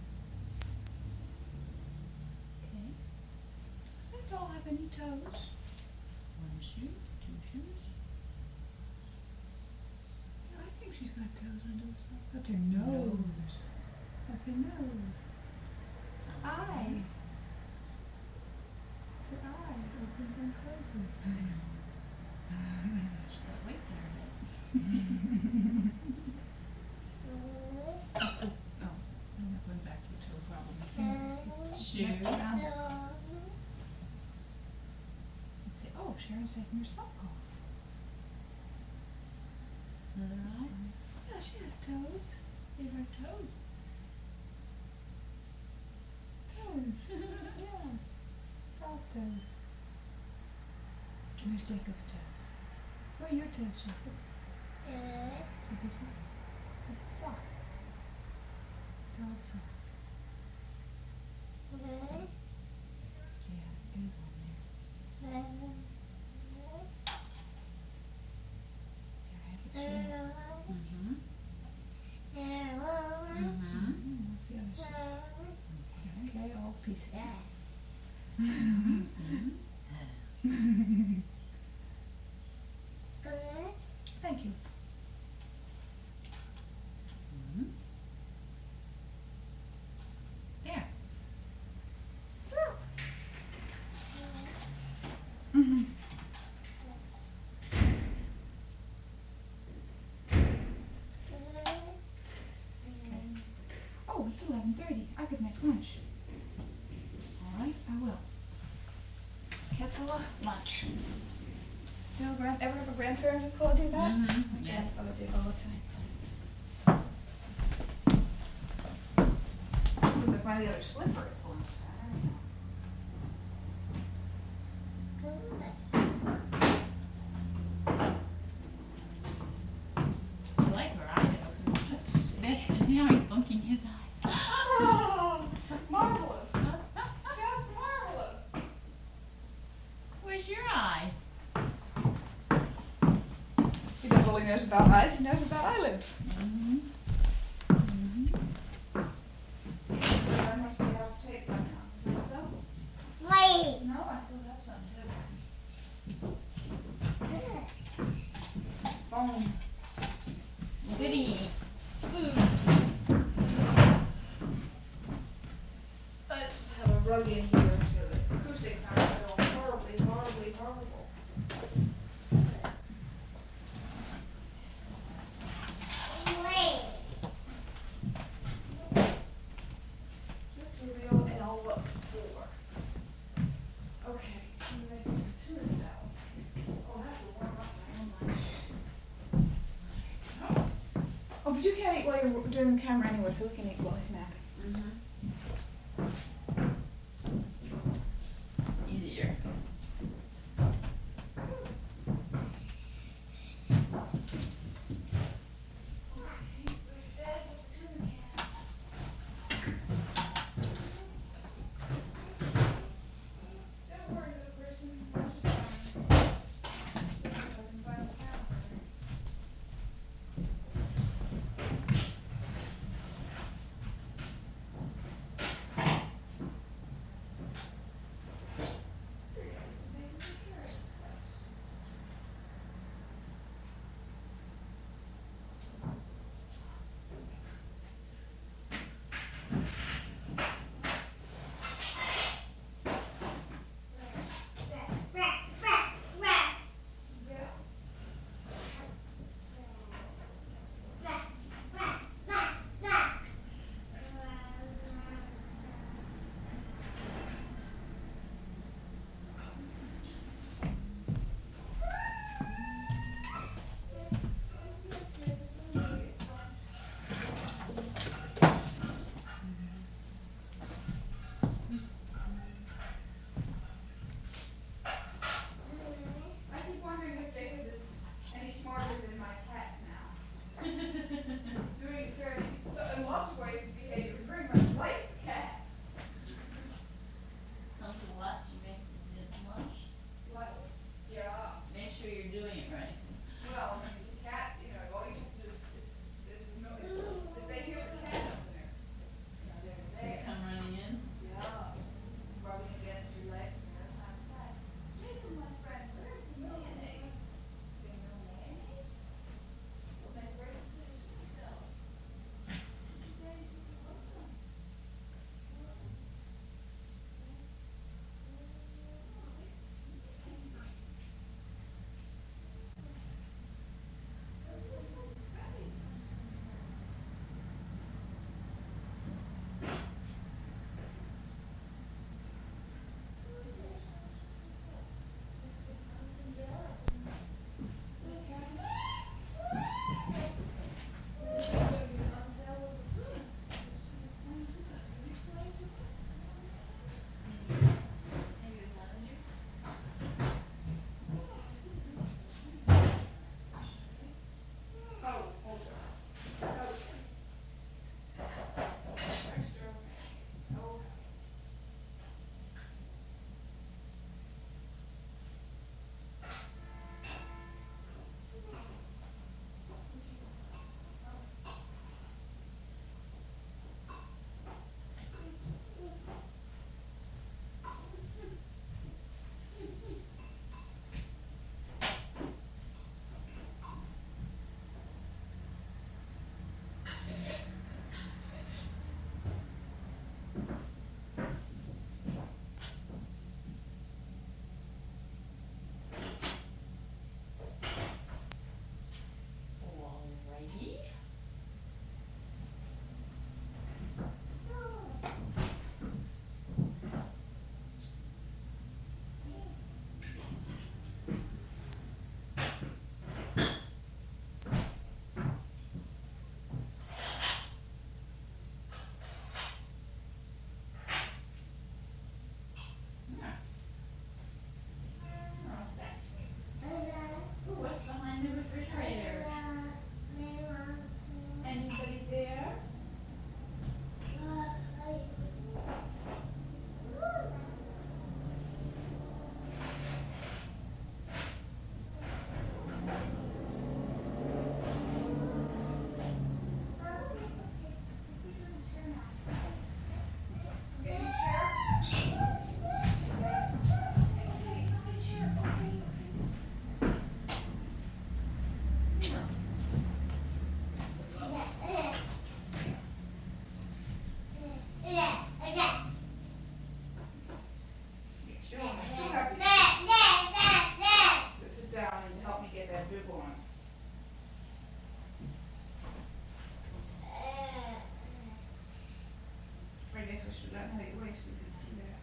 Okay. Does that doll have any toes? One shoe, two shoes. Yeah, I think she's got toes under the sock. That's her nose. That's her nose. Eye. Her eye opens and closes. Just that wait there a minute. Oh, I'm not going back to the toe problem. Shoe. Let's say, oh, Sharon's taking her sock off. Eye. Yeah, she has toes. They have toes. Toes. Yeah. Doll's toes. Where's Jacob's toes? Where are your toes, Jacob? Jacob's sock. That's a sock. Doll's sock. Yeah, it is on there. There, I have it. Mm-hmm. Mm-hmm. What's the other side? Okay, all pieces. Thank you. Mm-hmm. There. Mm-hmm. Oh, it's 11:30. I could make lunch. All right, I will. Cancel lunch. You know, ever have a grandparent who called you that? Mhm, My yes. grandfather did all the time. As soon as I find the other slipper, it's lunchtime. I like her eye that opens. That's, now he's blinking his eyes. Oh, marvelous. Just marvelous. Where's your eye? He doesn't only knows about eyes, he knows about eyelids. Mm-hmm. I must be out of tape by now. Is that so? No, I still have some too. Phone. Goody. Food. I just have a rug in here so the acoustics aren't so horribly, horribly horrible. Studio L4. Okay, I'm ready to tuna salad. Oh, I have to warm up my own lunch. Oh, but you can't eat while you're doing the camera anyway, so we can eat while he's napping. Mm-hmm. Easier. Alrighty. Ooh, what's behind the refrigerator? Anybody there? To sit down and help me get that bib on. I guess I should let it away so you can see that.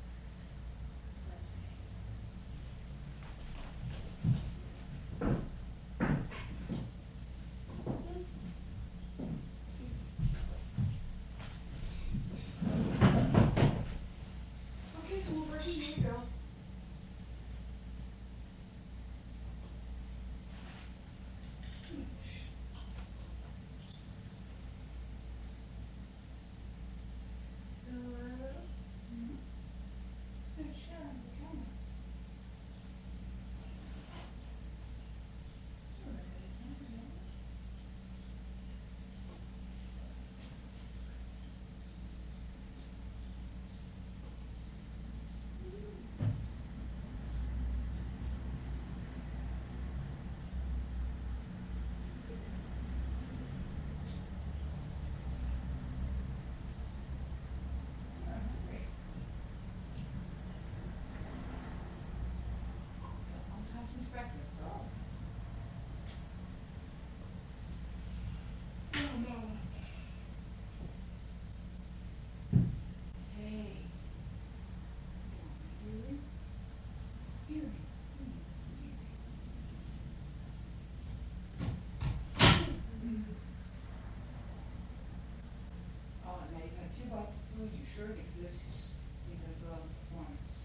Okay, so we're working. Here you go. Since breakfast, oh. Oh no. Hey. Here. Here. Oh, now you got 2 bites of food. You sure it exists. You're gonna go on performance.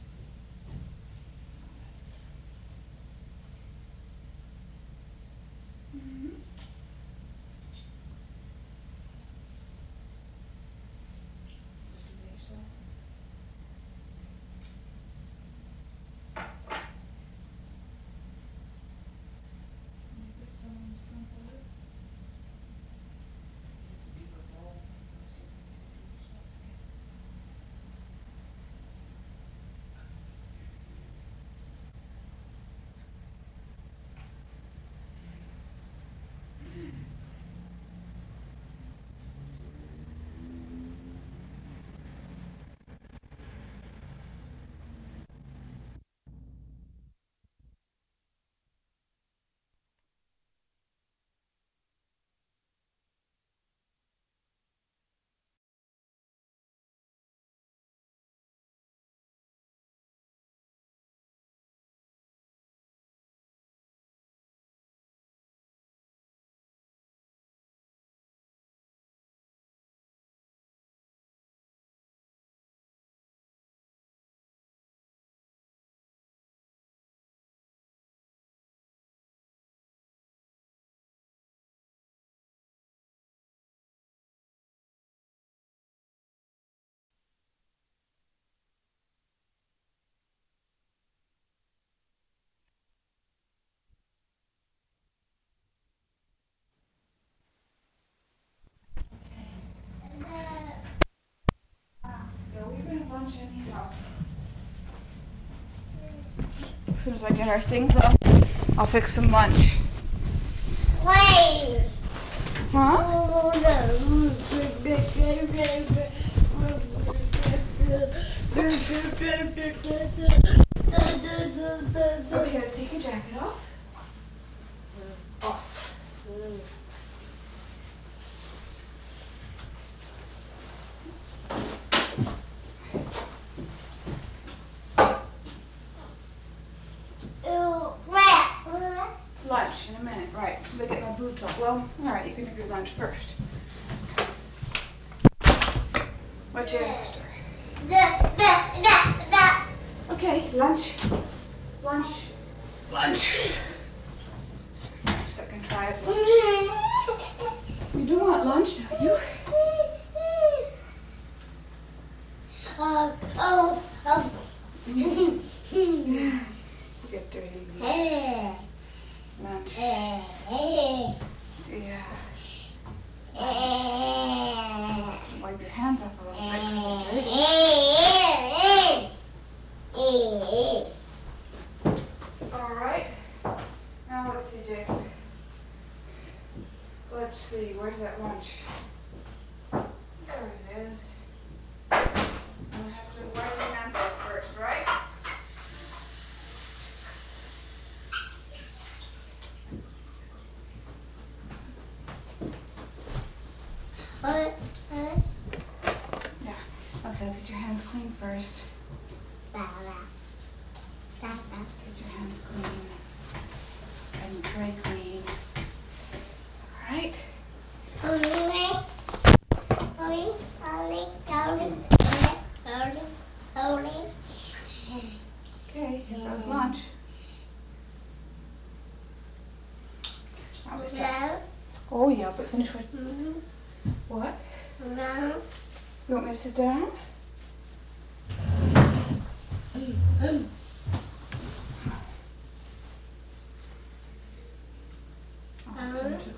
Mm-hmm. Anyhow. As soon as I get our things up, I'll fix some lunch. Play. Huh? Okay, let's take your jacket off. Off. Lunch in a minute, right? So I get my boots on. Well, all right, you can have your lunch first. What's your after? Okay, lunch. Lunch. Lunch. Second try at lunch. You do want lunch, don't you? You get dirty. Lunch. Yeah. Wipe your hands up a little bit 'cause they're dirty. All right. Now let's see, Jacob. Let's see. Where's that lunch? There it is. I'm gonna have to wipe your hands off first, right? Yeah. Okay, let's get your hands clean first. Get your hands clean. And the tray clean. Alright. Okay, here goes lunch. Now we start. Oh yeah, but finish with what? You want me to sit down? I'll have some too.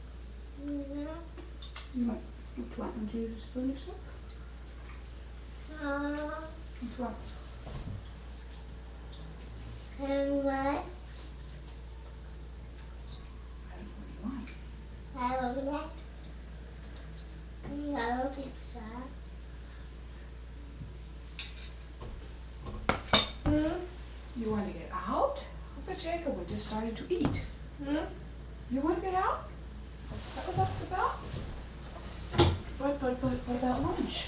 You want me to use a spoon yourself? Which one? I don't know what you want. You want to get out? Look at Jacob, we just started to eat. You want to get out? Is that what that's about? What about lunch?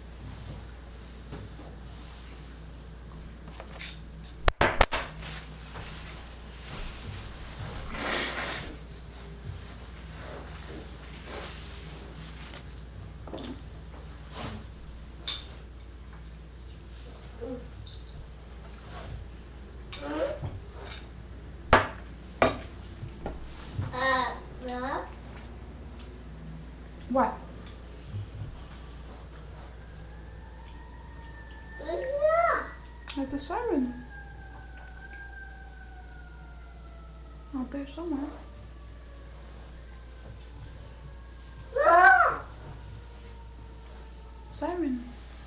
What? There's a siren out there somewhere. Siren.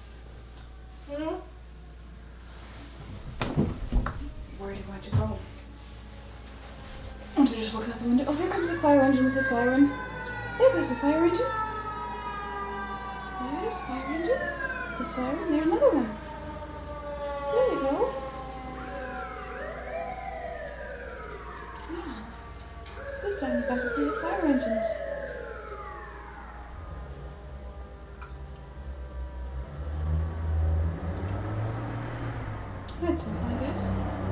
Where do you want to go? Want to just look out the window? Oh, here comes the fire engine with the siren. There goes the fire engine. There's the fire engine. The siren. There's another one. There you go. Yeah. This time you got to see the fire engines. That's all, I guess.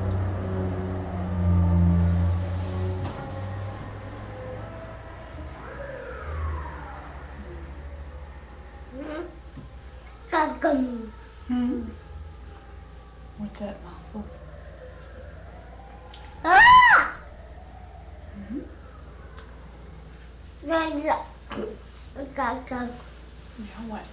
What's that mouthful? Yeah, what?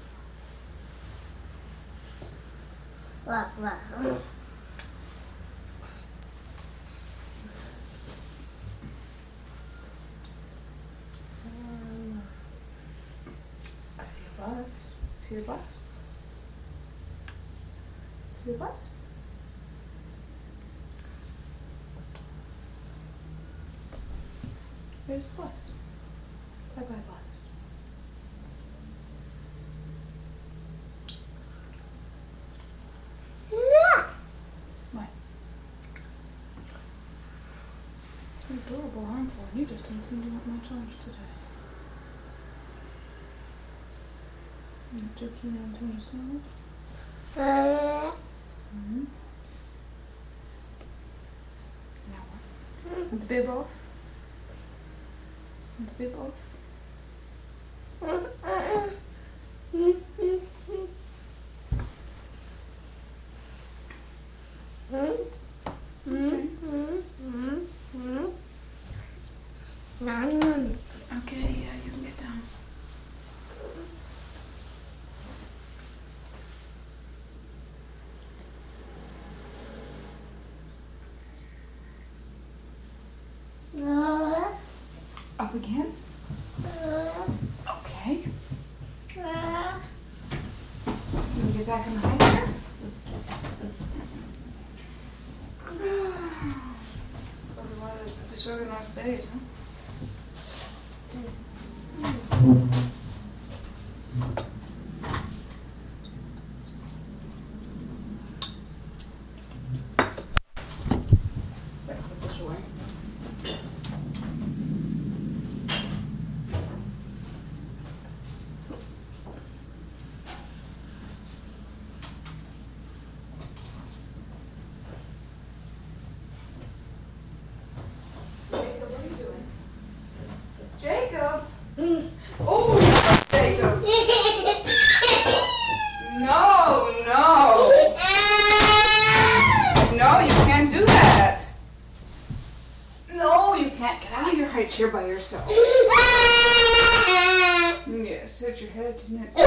I see a bus. See the bus? See the bus? There's the bus. Bye-bye, bus. adorable harmful. You just don't seem to want much lunch today. Turkey and tuna salad. Mm-hmm. Now what? Want the bib off? Want the bib off? Okay, yeah, you can get down. Up again? Okay. You can get back in the high chair? Probably one of those disorganized days, huh? Better put this away. Jacob, what are you doing? Jacob! Oh, Jacob! No, no! No, you can't do that! No, you can't. Get out of your high chair by yourself. Yes, hit your head, didn't it?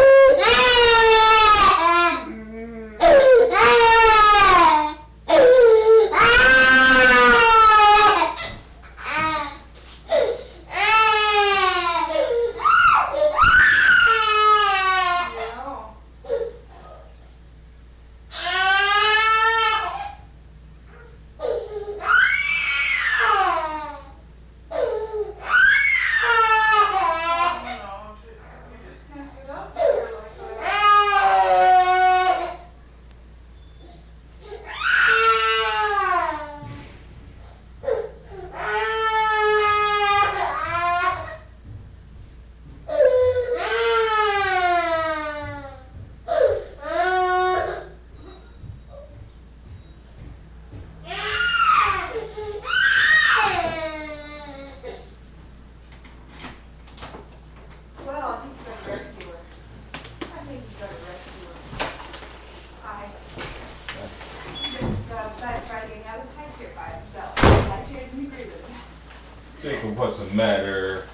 Jacob, what's the matter?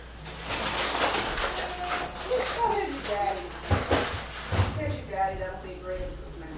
Oh, here's your daddy. Here's your daddy. That'll be a great improvement.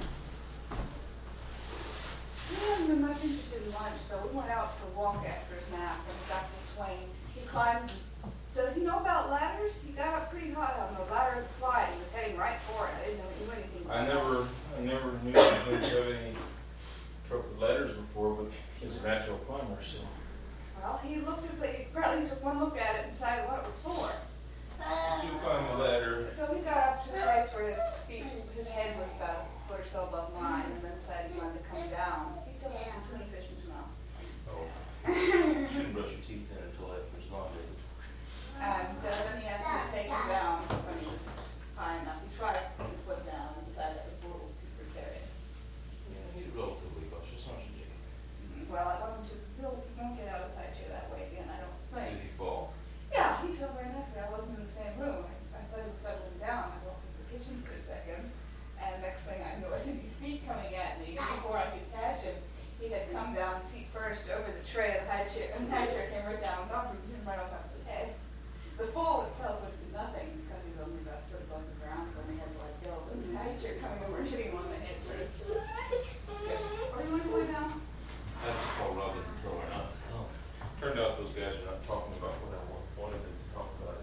He hasn't been much interested in lunch, so we went out for a walk after his nap when he got to swing. He climbs. Does he know about ladders? He got up pretty hot on the ladder and slide. He was heading right for it. I didn't know he knew anything about it. I never knew anything of any trouble with ladders before, but he's a natural climber, so. Well, he apparently took one look at it and decided what it was for. You climb the ladder. So he got up to the place where his head was about a foot or so above mine, and then decided he wanted to come down. He still has some tuna fish in his mouth. Oh. You shouldn't brush your teeth in until after it's long, David. And then he asked me to take him down when he was high enough. He tried to put his foot down and decided that was a little too precarious. Yeah, he's relatively cautious, aren't you, David? Well, I want him to. He won't get out of his high chair that way again, I don't think. Did he fall? Yeah, he felt very naturally. I wasn't in the same room. I thought he was settling down. I walked into the kitchen for a second, and next thing I knew, I think his feet coming at me. And before I could catch him, he had come down feet first over the tray of the high chair, and the high chair came right down on top of him, right on top of his head. The fall itself would be nothing because he's only about a foot above the ground when they had to let go. But the high chair coming over and hitting him on the head sort of. Are you going to lay down? I just called Robin and told her not to come. Turned out those guys are not talking about what I wanted them to talk about.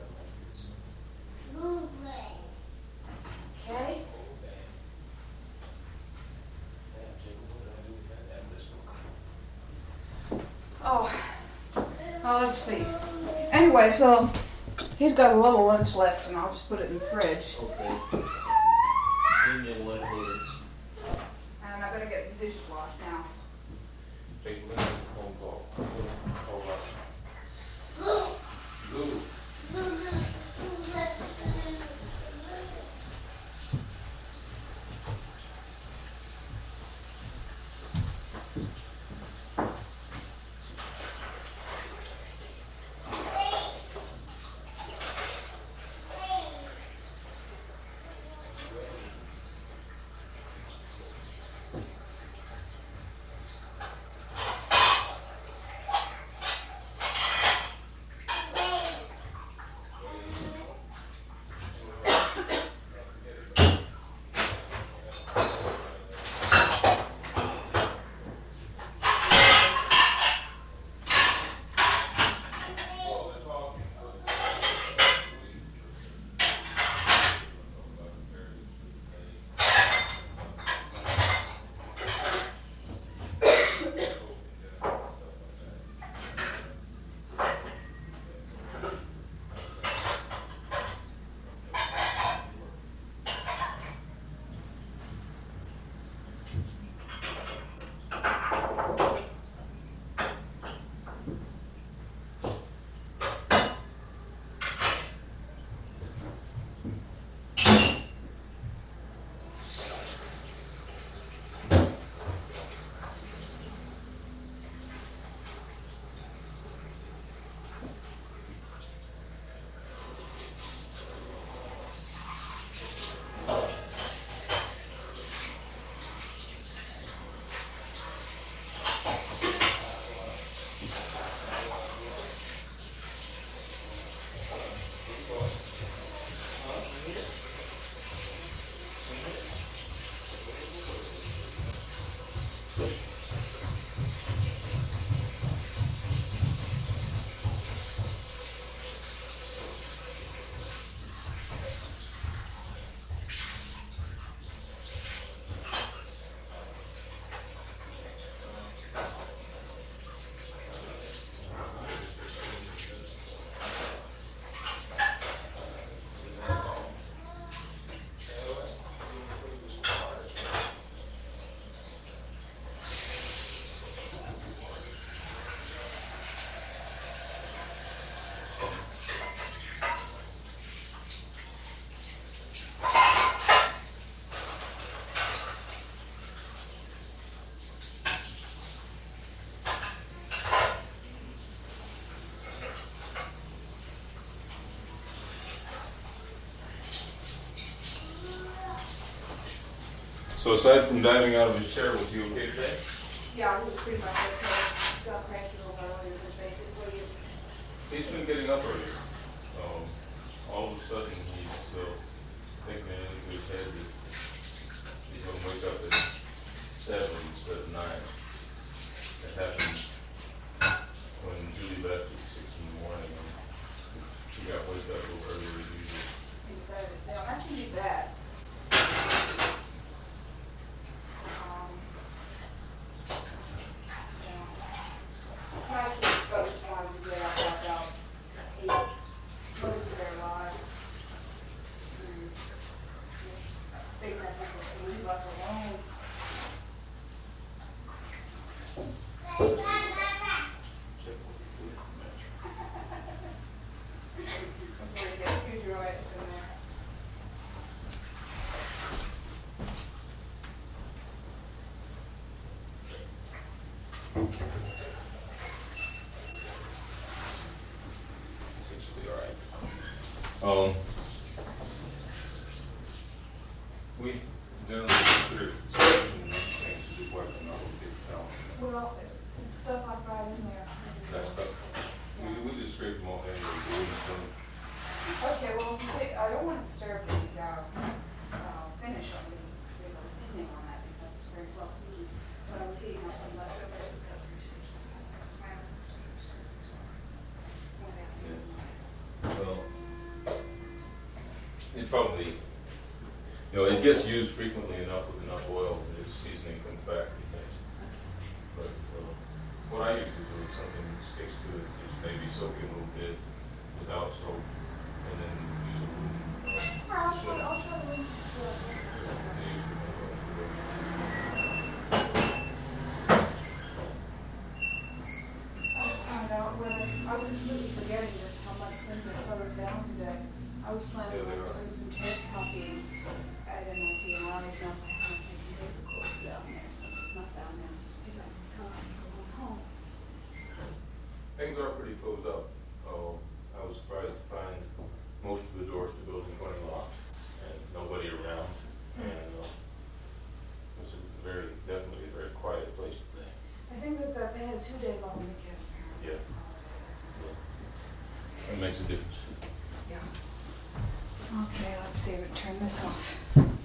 Okay. Yeah, Jacob, what did I do with that amnesty? Oh, let's see. Anyway, so he's got a little lunch left, and I'll just put it in the fridge. Okay. Senior one words. And I better get the dishes washed now. Jacob, let's make a phone call. Call Robin. So aside from diving out of his chair, was he okay today? Yeah, he was pretty much okay. Got cranky a little earlier, but basically, He's been getting up earlier. All of a sudden, he's thinking into his head that he's going to wake up at 7 instead of 9. That happened when Julie left at 6 in the morning. And he got wake up a little earlier than usual. he decided to stay on. That can be bad. My kids both wanted to get up about 8, most of their lives. And they never to leave us alone. Before we get too joyous in there. Essentially, all right. We generally consider certain things to be weapon, not a big town. Well, stuff I brought in there. That stuff. We just scrape them off anyway. Okay, well, I don't want to disturb the finish on the seasoning on that because it's very well seasoned. But I'm heating up some leftovers. Well, it probably, it gets used frequently enough with enough oil that its seasoning comes back and things. But what I usually do if something sticks to it is maybe soak it a little bit without soap and then use a wooden I'll try to link I was completely forgetting just how much things are closed down today. I was planning on putting some tape copying at MIT and I don't know if I have some paper closed down there. Not down there. Maybe I can come home. Things are pretty closed up. I was surprised to find most of the doors to the building running locked and nobody around. And it's definitely a very quiet place today. I think they had a 2-day long weekend. Yeah. That makes a difference. Yeah. Okay, let's see, turn this off.